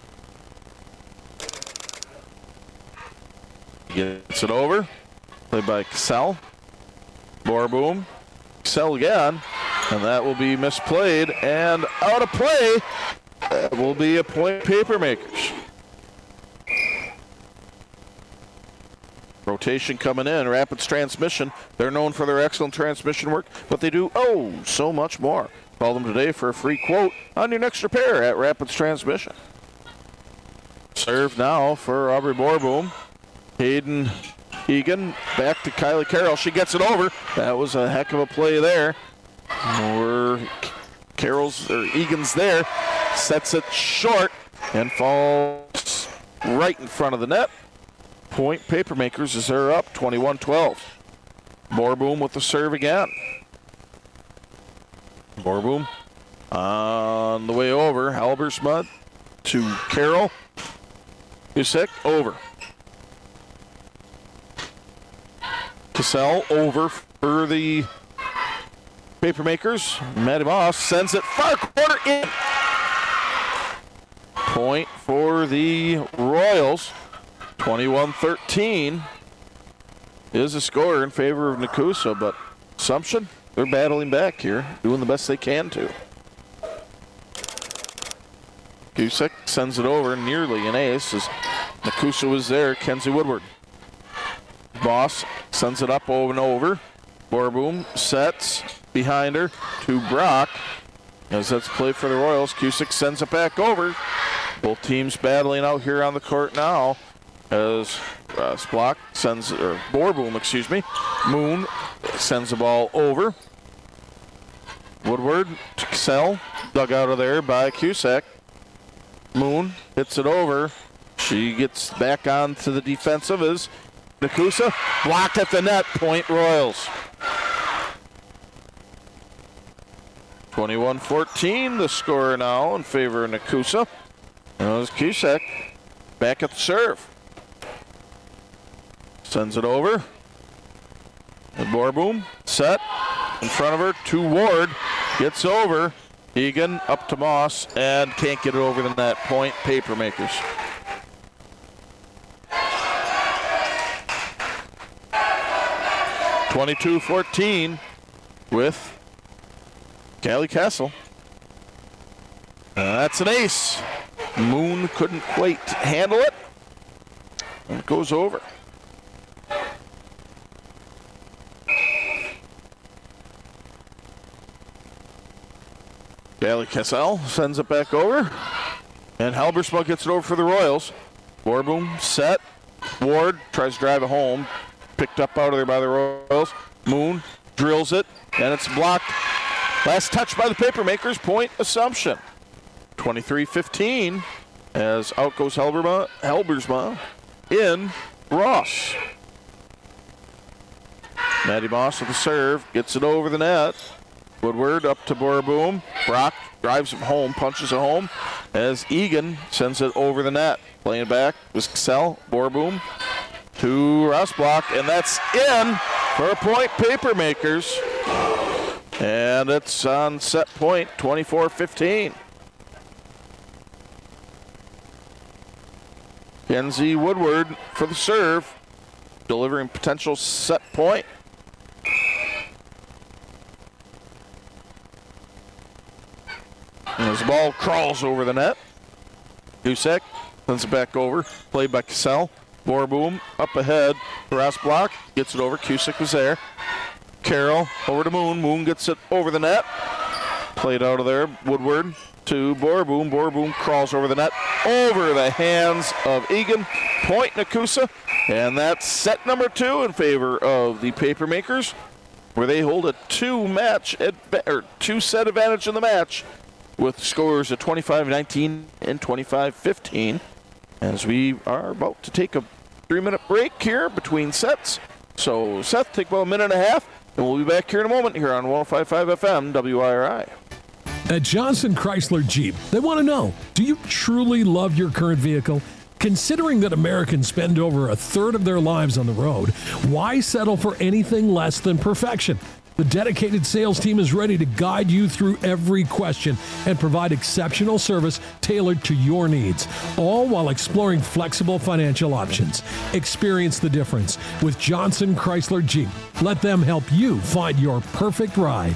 Speaker 2: Gets it over. Played by Cassell. Borboom. Cassell again. And that will be misplayed and out of play. That will be a point, Papermakers. Rotation coming in. Rapids Transmission. They're known for their excellent transmission work, but they do, oh, so much more. Call them today for a free quote on your next repair at Rapids Transmission. Serve now for Aubrey Borboom. Hayden Egan back to Kylie Carroll. She gets it over. That was a heck of a play there. More Carroll's or Egan's there. Sets it short and falls right in front of the net. Point Papermakers as they're up twenty-one twelve. Borboom with the serve again. Borboom on the way over. Halbersma to Carroll. Cusick over. Cassell over for the Papermakers. Maddie Moss sends it far corner in. Point for the Royals. twenty-one thirteen is a score in favor of Nakusa, but Assumption, they're battling back here, doing the best they can to. Cusick sends it over, nearly an ace as Nakusa was there. Kenzie Woodward. Boss sends it up over and over. Borboom sets behind her to Brock. As that's play for the Royals, Cusick sends it back over. Both teams battling out here on the court now. As uh, Splock sends, or Borboom, excuse me, Moon sends the ball over. Woodward to Cassell, dug out of there by Cusick. Moon hits it over. She gets back onto the defensive as Nakusa blocked at the net. Point Royals. twenty-one fourteen, the score now in favor of Nakusa. And it was Cusick back at the serve. Sends it over. And Borboom set in front of her to Ward. Gets over. Egan up to Moss and can't get it over the net. Point Papermakers. twenty-two fourteen with Callie Castle. Uh, that's an ace. Moon couldn't quite handle it. And it goes over. Callie Cassell sends it back over. And Halbersma gets it over for the Royals. Borboom set. Ward tries to drive it home. Picked up out of there by the Royals. Moon drills it. And it's blocked. Last touch by the Papermakers. Point Assumption. twenty-three fifteen. As out goes Halbersma, Halbersma in Ross. Maddie Moss with the serve. Gets it over the net. Woodward up to Borboom. Brock drives it home, punches it home as Egan sends it over the net. Playing it back was Cassell. Borboom to Ross Block, and that's in for a point Papermakers. And it's on set point, twenty-four fifteen. Kenzie Woodward for the serve, delivering potential set point. And as the ball crawls over the net, Cusick sends it back over, played by Cassell. Borboom up ahead, Ross Block gets it over, Cusick was there. Carroll over to Moon, Moon gets it over the net. Played out of there, Woodward to Borboom, Borboom crawls over the net, over the hands of Egan. Point Nakusa, and that's set number two in favor of the Papermakers, where they hold a two-match, adva- or two-set advantage in the match, with scores of twenty-five nineteen and twenty-five fifteen. As we are about to take a three-minute break here between sets. So, Seth, take about a minute and a half, and we'll be back here in a moment here on one oh five point five F M, W I R I.
Speaker 10: At Johnson Chrysler Jeep, they want to know, do you truly love your current vehicle? Considering that Americans spend over a third of their lives on the road, why settle for anything less than perfection? The dedicated sales team is ready to guide you through every question and provide exceptional service tailored to your needs, all while exploring flexible financial options. Experience the difference with Johnson Chrysler Jeep. Let them help you find your perfect ride.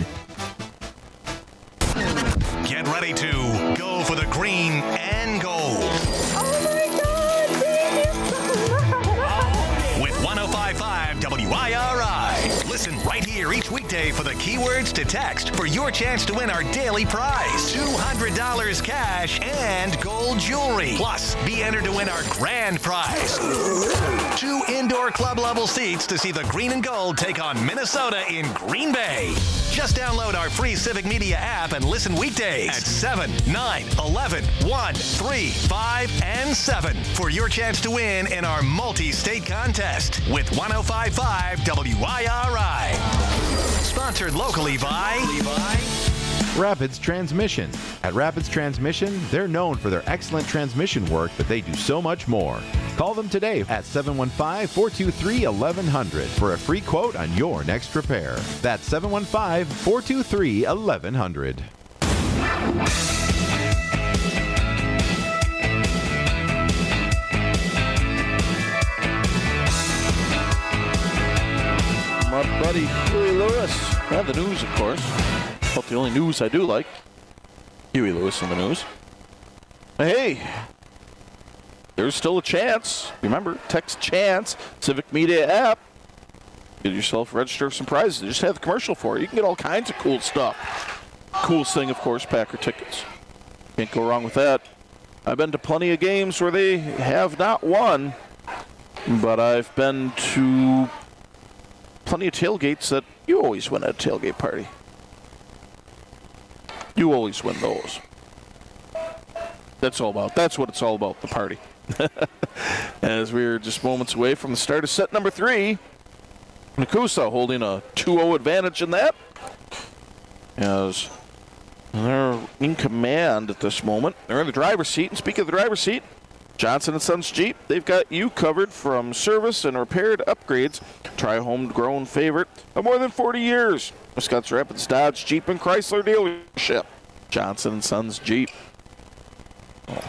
Speaker 13: Get ready to go for the green and gold.
Speaker 14: Oh my God!
Speaker 13: With one oh five five five W I R I. Listen right here each weekday for the keywords to text for your chance to win our daily prize. two hundred dollars cash and gold jewelry. Plus, be entered to win our grand prize. Two indoor club level seats to see the Green and Gold take on Minnesota in Green Bay. Just download our free Civic Media app and listen weekdays at seven, nine, eleven, one, three, five, and seven for your chance to win in our multi-state contest with one oh five point five W I R I. Sponsored locally by
Speaker 1: Rapids Transmission. At Rapids Transmission, they're known for their excellent transmission work, but they do so much more. Call them today at seven one five, four two three, eleven hundred for a free quote on your next repair. That's seven one five, four two three, eleven hundred.
Speaker 2: My buddy Huey Lewis. And the news, of course. About the only news I do like. Huey Lewis in the news. Hey, there's still a chance. Remember, text CHANCE, Civic Media app. Get yourself registered for some prizes. They just have the commercial for it. You can get all kinds of cool stuff. Coolest thing, of course, Packer tickets. Can't go wrong with that. I've been to plenty of games where they have not won, but I've been to plenty of tailgates that you always win at a tailgate party. You always win those. That's all about. That's what it's all about, the party. As we're just moments away from the start of set number three, Nakusa holding a two oh advantage in that. As they're in command at this moment. They're in the driver's seat. And speaking of the driver's seat, Johnson and Sons Jeep, they've got you covered from service and repair to upgrades. Try a homegrown favorite of more than forty years. Wisconsin Rapids Dodge, Jeep, and Chrysler dealership. Johnson and Sons Jeep. Oh.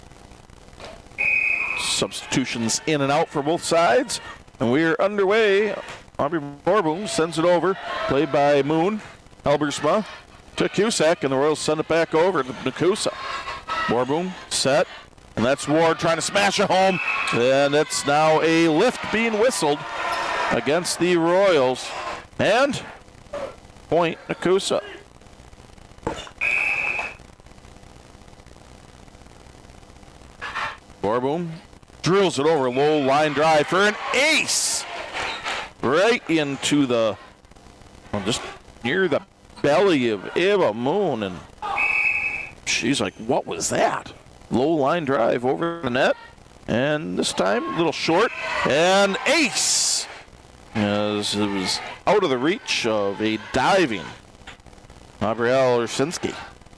Speaker 2: Substitutions in and out for both sides. And we are underway. Aubrey Borboom sends it over. Played by Moon. Elbersma to Cusack, and the Royals send it back over to Nakusa. Borboom set. And that's Ward trying to smash it home. And it's now a lift being whistled against the Royals. And point Nakusa. Borboom drills it over, low line drive for an ace. Right into the, well, just near the belly of Eva Moon. And she's like, what was that? Low line drive over the net. And this time, a little short. And ace! As it was out of the reach of a diving Gabriel Ursinski.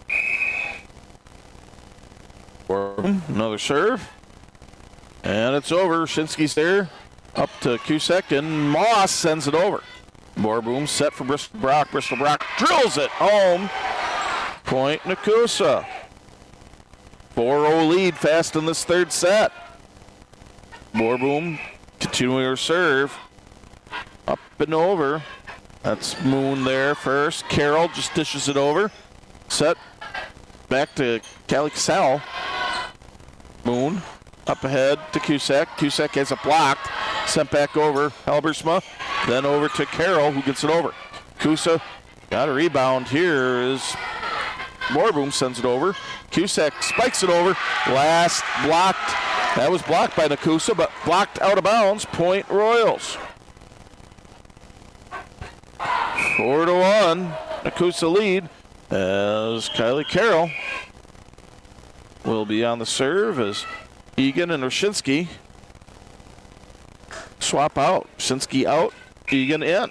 Speaker 2: Another serve. And it's over. Ursinski's there. Up to Cusack, and Moss sends it over. Borboom set for Bristol Brock. Bristol Brock drills it home. Point Nakusa. four oh lead fast in this third set. Borboom continuing her serve. Up and over. That's Moon there first. Carroll just dishes it over. Set. Back to Callie Casal. Moon. Up ahead to Cusack. Cusack has it blocked. Sent back over. Elbersma. Then over to Carroll, who gets it over. Kusa got a rebound. Here is Borboom sends it over. Cusack spikes it over. Last blocked. That was blocked by Nakusa, but blocked out of bounds. Point Royals. Four to one. Nakusa lead as Kylie Carroll will be on the serve as Egan and Roshinsky swap out. Roshinsky out, Egan in.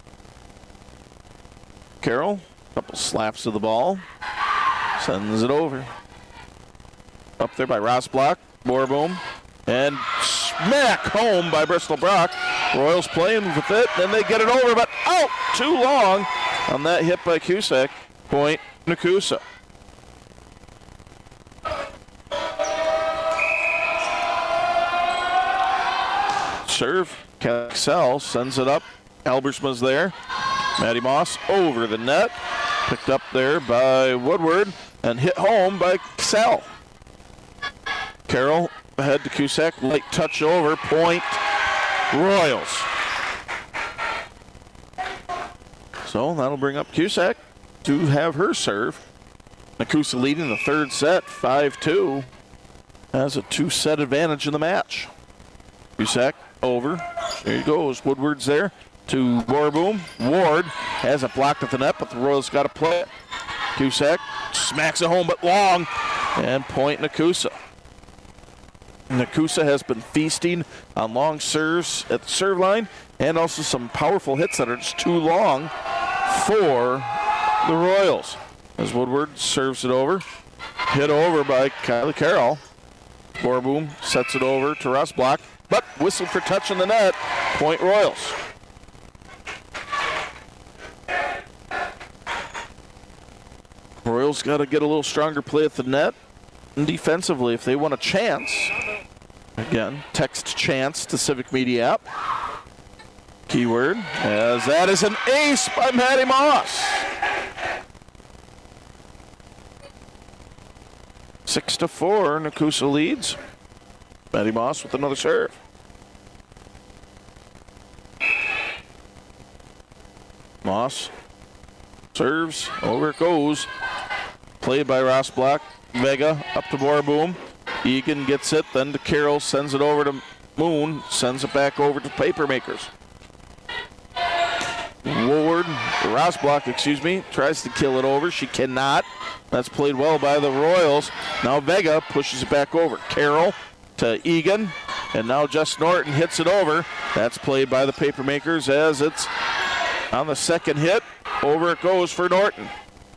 Speaker 2: Carroll, couple slaps to the ball, sends it over. Up there by Ross Block, Borboom, and smack home by Bristol Brock. Royals playing with it, then they get it over, but out too long on that hit by Cusack. Point Nakusa. Serve. Caxel sends it up. Elbersma's there. Maddie Moss over the net. Picked up there by Woodward and hit home by Caxel. Carroll ahead to Cusack. Light touch over. Point Royals. So that'll bring up Cusack to have her serve. Nakusa leading the third set, five two. Has a two-set advantage in the match. Cusack over. There he goes. Woodward's there to Borboom. Ward has it blocked at the net, but the Royals got to play it. Cusack smacks it home, but long. And point Nakusa. Nakusa has been feasting on long serves at the serve line and also some powerful hits that are just too long for the Royals. As Woodward serves it over. Hit over by Kylie Carroll. Borboom sets it over to Ross Block, but whistled for touch in the net. Point Royals. Royals got to get a little stronger play at the net and defensively if they want a chance. Again, text chance to Civic Media app. Keyword, as that is an ace by Maddie Moss. Six to four, Nakusa leads. Maddie Moss with another serve. Moss serves, over it goes. Played by Ross Block. Vega up to Borboom. Egan gets it, then to Carroll, sends it over to Moon, sends it back over to Papermakers. Ward, Ross Block, excuse me, tries to kill it over. She cannot. That's played well by the Royals. Now Vega pushes it back over. Carroll to Egan, and now Jess Norton hits it over. That's played by the Papermakers as it's on the second hit. Over it goes for Norton.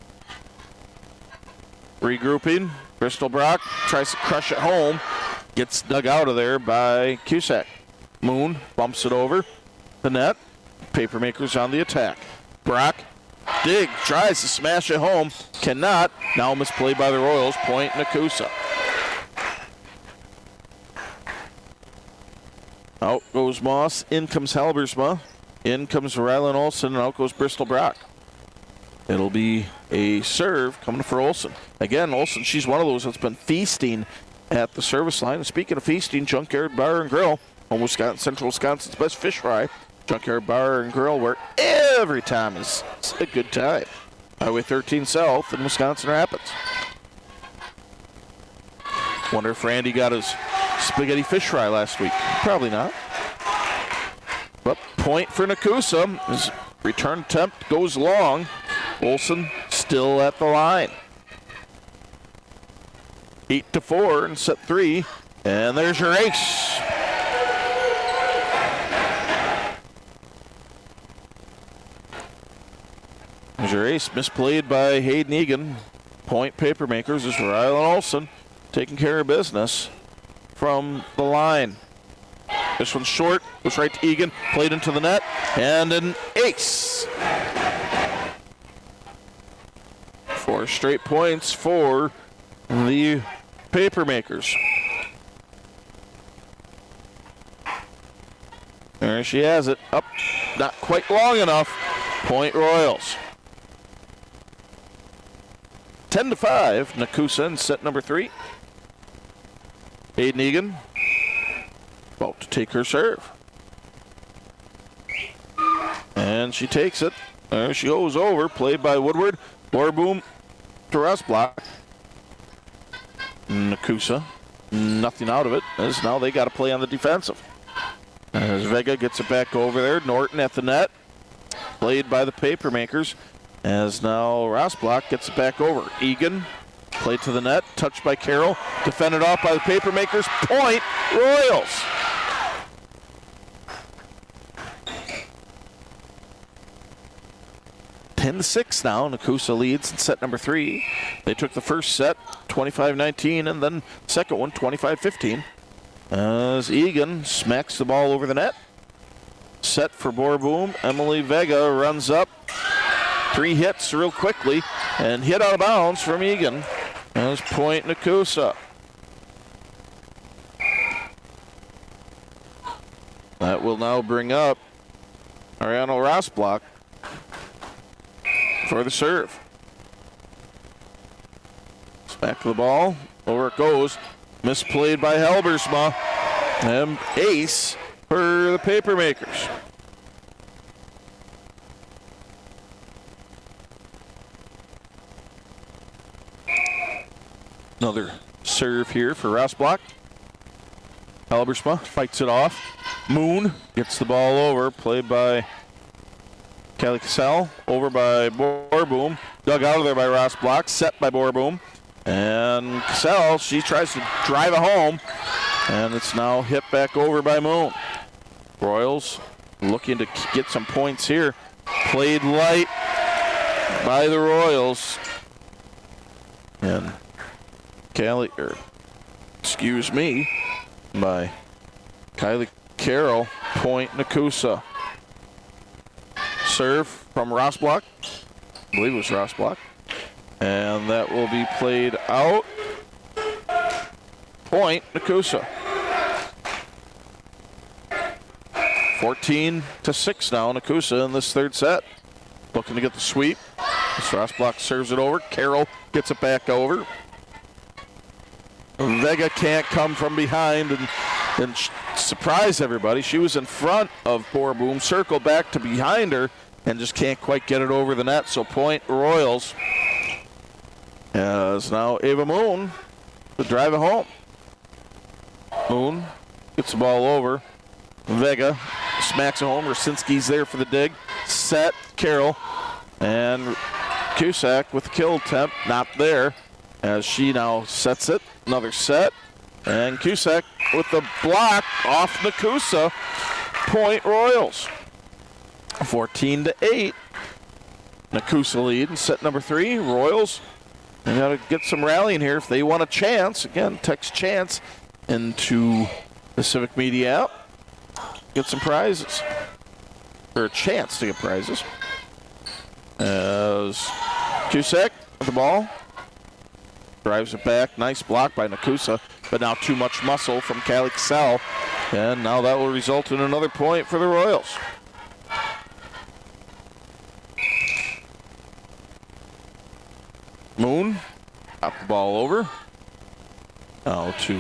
Speaker 2: Regrouping. Bristol Brock tries to crush it home. Gets dug out of there by Cusack. Moon bumps it over the net. Papermakers on the attack. Brock dig, tries to smash it home. Cannot. Now misplayed by the Royals. Point Nakusa. Out goes Moss. In comes Halbersma. In comes Rylan Olsen. And out goes Bristol Brock. It'll be a serve coming for Olsen. Again, Olsen, she's one of those that's been feasting at the service line. And speaking of feasting, Junkyard Bar and Grill, home Wisconsin, Central Wisconsin's best fish fry. Junkyard Bar and Grill, where every time is a good time. Highway thirteen South in Wisconsin Rapids. Wonder if Randy got his spaghetti fish fry last week. Probably not. But point for Nakusa. His return attempt goes long. Olsen still at the line. Eight to four in set three. And there's your ace. There's your ace, misplayed by Hayden Egan. Point Papermakers is Rylan Olsen taking care of business from the line. This one's short, goes right to Egan, played into the net, and an ace. Four straight points for the Papermakers. There she has it. Up, not quite long enough. Point Royals. ten to five, Nakusa in set number three. Hayden Egan about to take her serve. And she takes it. There she goes over, played by Woodward. Borboom to Ross Block. Nakusa, nothing out of it, as now they got to play on the defensive. As Vega gets it back over there, Norton at the net. Played by the Papermakers. As now Ross Block gets it back over. Egan, played to the net, touched by Carroll, defended off by the Papermakers. Point Royals. ten to six now. Nakusa leads in set number three. They took the first set twenty-five nineteen and then second one twenty-five fifteen. As Egan smacks the ball over the net. Set for Borboom. Emily Vega runs up. Three hits real quickly and hit out of bounds from Egan. As point Nakusa. That will now bring up Ariana Ross Block for the serve. Back to the ball. Over it goes. Misplayed by Halbersma. And ace for the Papermakers. Another serve here for Rossblock. Halbersma fights it off. Moon gets the ball over, played by Kylie Cassell, over by Borboom. Dug out of there by Rossblock, set by Borboom. And Cassell, she tries to drive it home, and it's now hit back over by Moon. Royals looking to get some points here. Played light by the Royals. And Callie, or excuse me, by Kylie Carroll, point Nakusa. Serve from Rossblock. I believe it was Rossblock. And that will be played out. Point Nakusa. fourteen to six now, Nakusa in this third set. Looking to get the sweep. As Rossblock serves it over. Carroll gets it back over. Vega can't come from behind and, and surprise everybody. She was in front of Borboom, circled back to behind her, and just can't quite get it over the net. So point Royals. As now Ava Moon to drive it home. Moon gets the ball over. Vega smacks it home. Rasinski's there for the dig. Set, Carroll, and Cusack with the kill attempt. Not there, as she now sets it. Another set, and Cusack with the block off Nakusa. Point Royals. fourteen to eight. Nakusa lead in set number three. Royals, they got to get some rallying here if they want a chance. Again, text chance into the Civic Media app. Get some prizes, or a chance to get prizes. As Cusack with the ball. Drives it back. Nice block by Nakusa, but now too much muscle from Callie Cassell. And now that will result in another point for the Royals. Moon got the ball over. Now to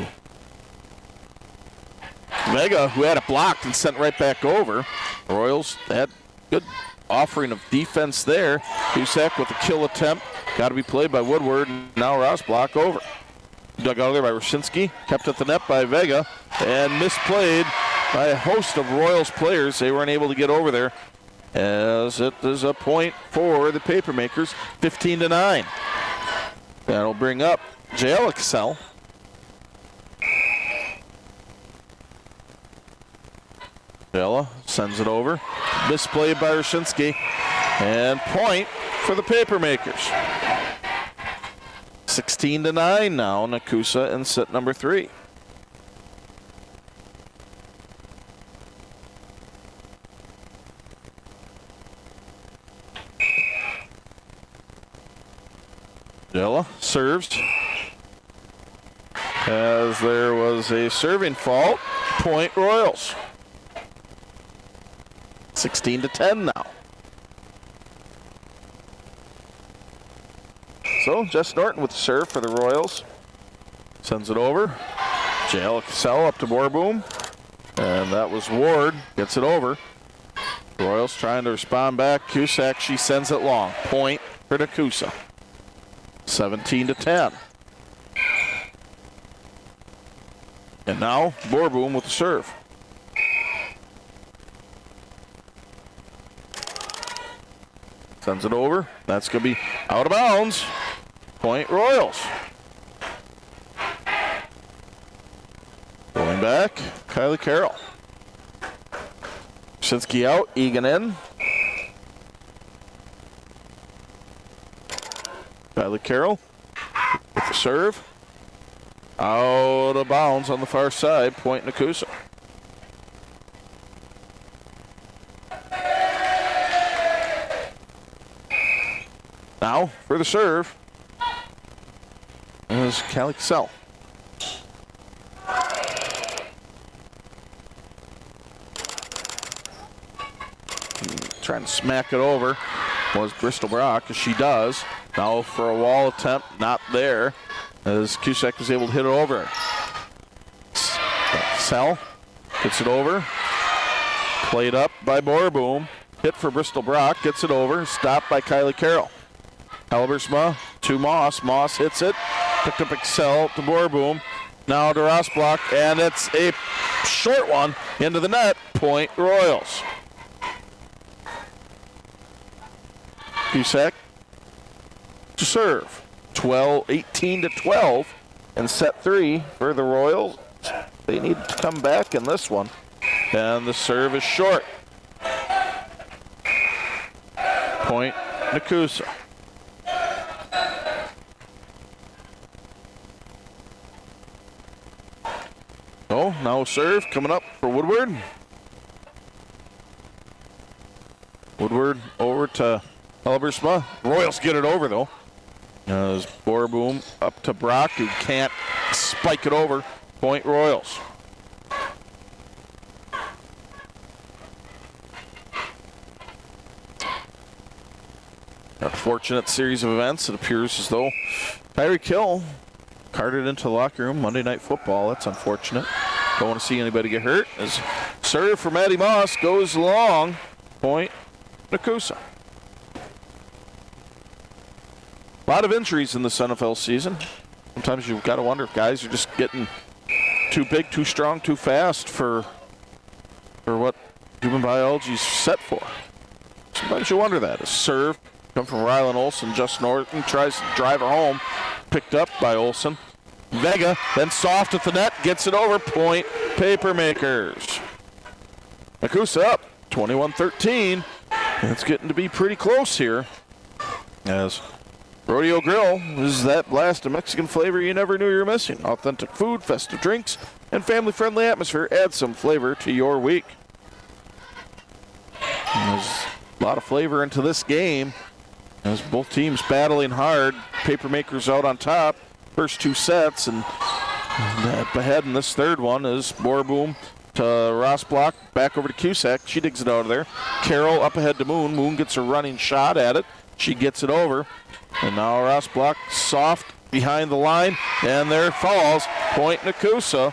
Speaker 2: Vega, who had it blocked and sent right back over. The Royals had good offering of defense there. Cusack with the kill attempt. Got to be played by Woodward. Now Rossblock over. Dug out of there by Rasinski. Kept at the net by Vega. And misplayed by a host of Royals players. They weren't able to get over there. As it is a point for the Papermakers. fifteen to nine. That'll bring up Jayla Cassell. Jayla sends it over. Misplayed by Rasinski. And point for the Papermakers. sixteen to nine now, Nakusa in set number three. Jayla serves. As there was a serving fault, point Royals. sixteen to ten now. So Jess Norton with the serve for the Royals. Sends it over. Jayla Cassell up to Borboom. And that was Ward. Gets it over. The Royals trying to respond back. Cusack, she sends it long. Point for Nakusa. seventeen to ten. And now Borboom with the serve. Sends it over. That's going to be out of bounds. Point Royals. Going back, Kylie Carroll. Rasinski out, Egan in. Kylie Carroll with the serve. Out of bounds on the far side, point Nakusa. Now for the serve is Callie Cassell. Trying to smack it over was Bristol Brock, as she does. Now for a wall attempt, not there, as Cusack was able to hit it over. Cassell gets it over. Played up by Borboom. Hit for Bristol Brock, gets it over. Stopped by Kylie Carroll. Halbersma to Moss. Moss hits it. Picked up Excel to Borboom. Now to Rossblock, and it's a short one into the net. Point Royals. Cusack to serve. twelve, eighteen to twelve, and set three for the Royals. They need to come back in this one, and the serve is short. Point Nakusa. Oh, now serve coming up for Woodward. Woodward over to Elbersma. Royals get it over though. As Borboom up to Brock, who can't spike it over. Point Royals. A fortunate series of events. It appears as though Tyreek Hill carted into the locker room. Monday Night Football. That's unfortunate. Don't want to see anybody get hurt. As serve for Maddie Moss goes long. Point Nakusa. A lot of injuries in this N F L season. Sometimes you've got to wonder if guys are just getting too big, too strong, too fast for for what human biology is set for. Sometimes you wonder that. A serve come from Rylan Olsen. Justin Norton tries to drive her home. Picked up by Olsen. Vega then soft at the net. Gets it over. Point Papermakers. Nakusa up twenty-one thirteen. It's getting to be pretty close here. As Rodeo Grill is that blast of Mexican flavor you never knew you were missing. Authentic food, festive drinks, and family-friendly atmosphere add some flavor to your week. And there's a lot of flavor into this game as both teams battling hard. Papermakers out on top. First two sets, and up ahead in this third one is Borboom to Rossblock. Back over to Cusack. She digs it out of there. Carroll up ahead to Moon. Moon gets a running shot at it. She gets it over. And now Rossblock soft behind the line, and there falls. Point Nakusa.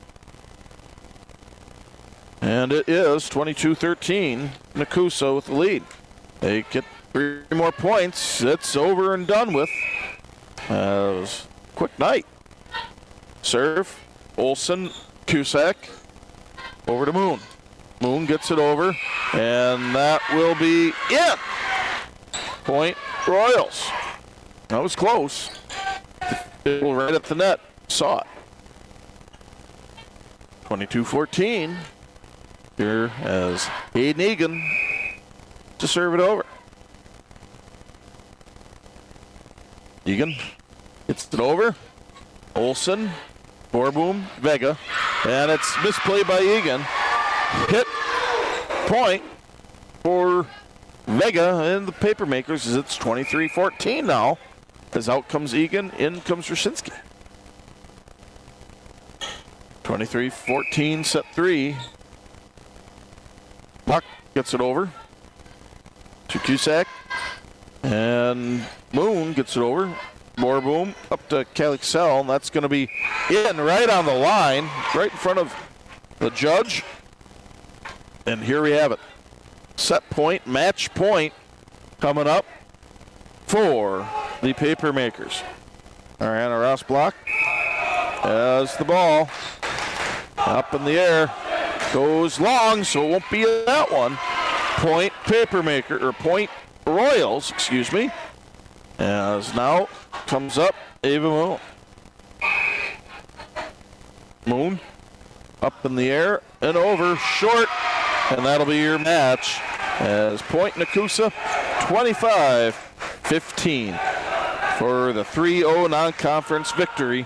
Speaker 2: And it is twenty-two thirteen. Nakusa with the lead. They get three more points. It's over and done with. Uh, it was a quick night. Serve. Olsen. Cusack. Over to Moon. Moon gets it over, and that will be it. Point Royals. That was close. Right at the net. Saw it. twenty-two fourteen. Here as Hayden Egan to serve it over. Egan gets it over. Olsen, Borboom, Vega, and it's misplayed by Egan. Hit point for Vega and the Papermakers as it's twenty-three fourteen now. As out comes Egan, in comes Roshinski. twenty-three fourteen, set three. Buck gets it over to Cusack. And Moon gets it over. Borboom up to Calixel, and that's going to be in right on the line, right in front of the judge. And here we have it. Set point, match point coming up for the Papermakers. Ariana Rossblock as the ball up in the air goes long, so it won't be that one. Point Papermaker, or point Royals, excuse me. As now comes up Ava Moon. Moon up in the air and over, short, and that'll be your match. As point Nakusa, twenty-five fifteen for the three oh non-conference victory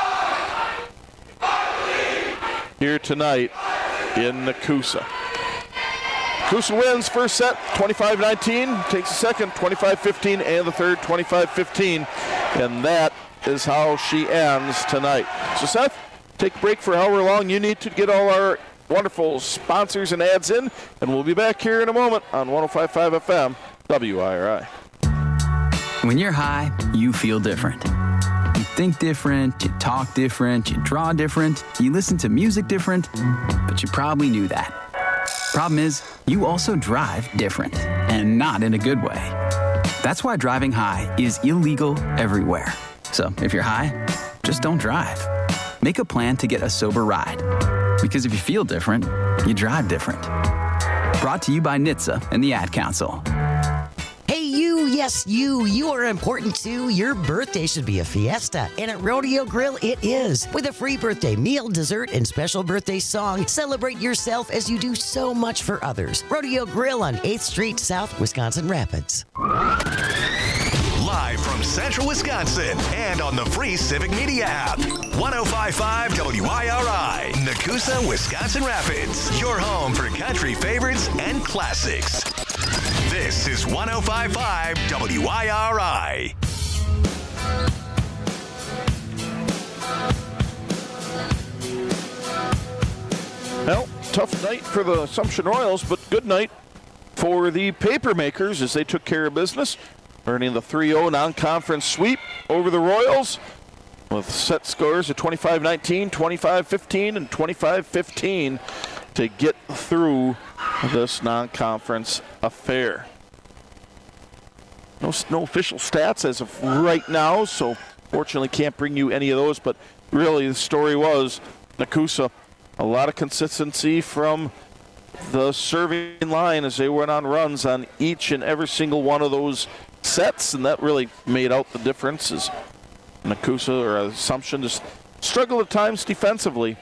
Speaker 2: here tonight in Nakusa. Nakusa wins first set, twenty-five nineteen, takes the second, twenty-five fifteen, and the third, twenty-five fifteen, and that is how she ends tonight. So Seth, take a break for however long you need to get all our wonderful sponsors and ads in, and we'll be back here in a moment on one oh five point five F M, W I R I.
Speaker 19: When you're high, you feel different. You think different, you talk different, you draw different, you listen to music different, but you probably knew that. Problem is, you also drive different, and not in a good way. That's why driving high is illegal everywhere. So if you're high, just don't drive. Make a plan to get a sober ride. Because if you feel different, you drive different. Brought to you by N H T S A and the Ad Council.
Speaker 11: Hey, you, yes, you, you are important too. Your birthday should be a fiesta, and at Rodeo Grill, it is. With a free birthday meal, dessert, and special birthday song, celebrate yourself as you do so much for others. Rodeo Grill on eighth Street South, Wisconsin Rapids.
Speaker 13: Live from Central Wisconsin and on the free Civic Media app. one oh five point five W I R I, Nakusa, Wisconsin Rapids. Your home for country favorites and classics. This is one oh five point five W I R I.
Speaker 2: Well, tough night for the Assumption Royals, but good night for the Papermakers as they took care of business, earning the three oh non-conference sweep over the Royals with set scores of twenty-five nineteen, twenty-five fifteen, and twenty-five fifteen to get through this non-conference affair. No, no official stats as of right now, so fortunately can't bring you any of those, but really the story was Nakusa, a lot of consistency from the serving line as they went on runs on each and every single one of those sets, and that really made out the difference as Nakusa, or Assumption, just struggled at times defensively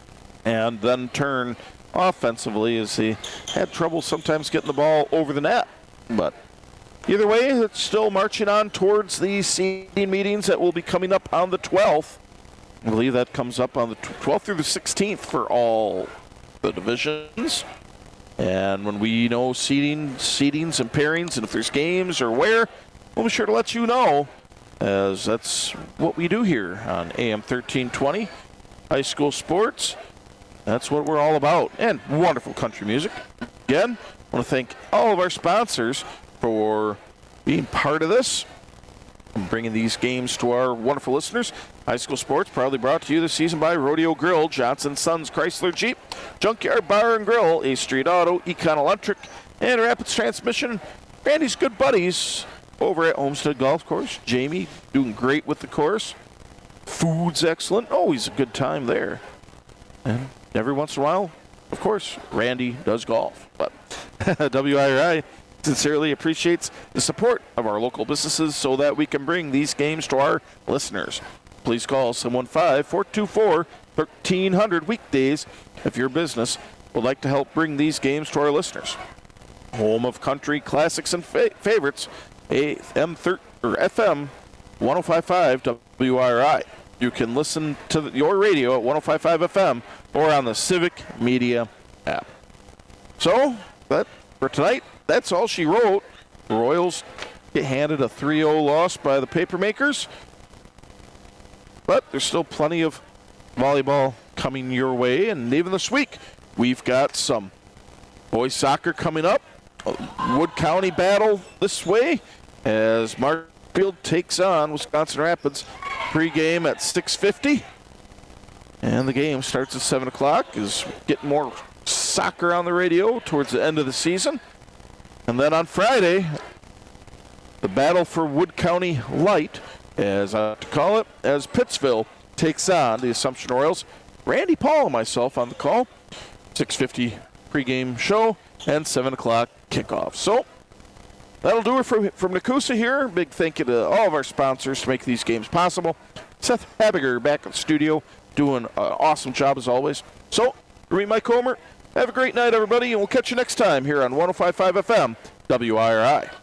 Speaker 2: and then turn offensively as they had trouble sometimes getting the ball over the net. But either way, it's still marching on towards the seeding meetings that will be coming up on the twelfth. I believe that comes up on the twelfth through the sixteenth for all the divisions. And when we know seeding, seedings and pairings, and if there's games or where, we'll be sure to let you know, as that's what we do here on A M thirteen twenty, High School Sports. That's what we're all about. And wonderful country music. Again, I want to thank all of our sponsors for being part of this and bringing these games to our wonderful listeners. High School Sports proudly brought to you this season by Rodeo Grill, Johnson Sons Chrysler Jeep, Junkyard Bar and Grill, eighth Street Auto, Econ Electric, and Rapids Transmission. Randy's good buddies over at Homestead Golf Course. Jamie doing great with the course. Food's excellent. Always a good time there. And every once in a while, of course, Randy does golf. But W I R I sincerely appreciates the support of our local businesses so that we can bring these games to our listeners. Please call seven one five, four two four, one three zero zero weekdays if your business would like to help bring these games to our listeners. Home of country classics and fa- favorites, A M thirty, or F M one oh five point five W I R I. You can listen to the, your radio at one oh five point five F M or on the Civic Media app. So, that for tonight, that's all she wrote. The Royals get handed a three oh loss by the Papermakers. But there's still plenty of volleyball coming your way. And even this week, we've got some boys soccer coming up. Wood County battle this way as Marshfield takes on Wisconsin Rapids. Pre-game at six fifty. And the game starts at seven o'clock. Is getting more soccer on the radio towards the end of the season. And then on Friday, the battle for Wood County Light, as I like to call it, as Pittsville takes on the Assumption Royals. Randy Paul and myself on the call. six fifty pregame show and seven o'clock kickoff. So that'll do it from, from Nakusa here. Big thank you to all of our sponsors to make these games possible. Seth Habiger back in the studio doing an awesome job as always. So, for me, Mike Homer, have a great night, everybody, and we'll catch you next time here on one oh five point five F M W I R I.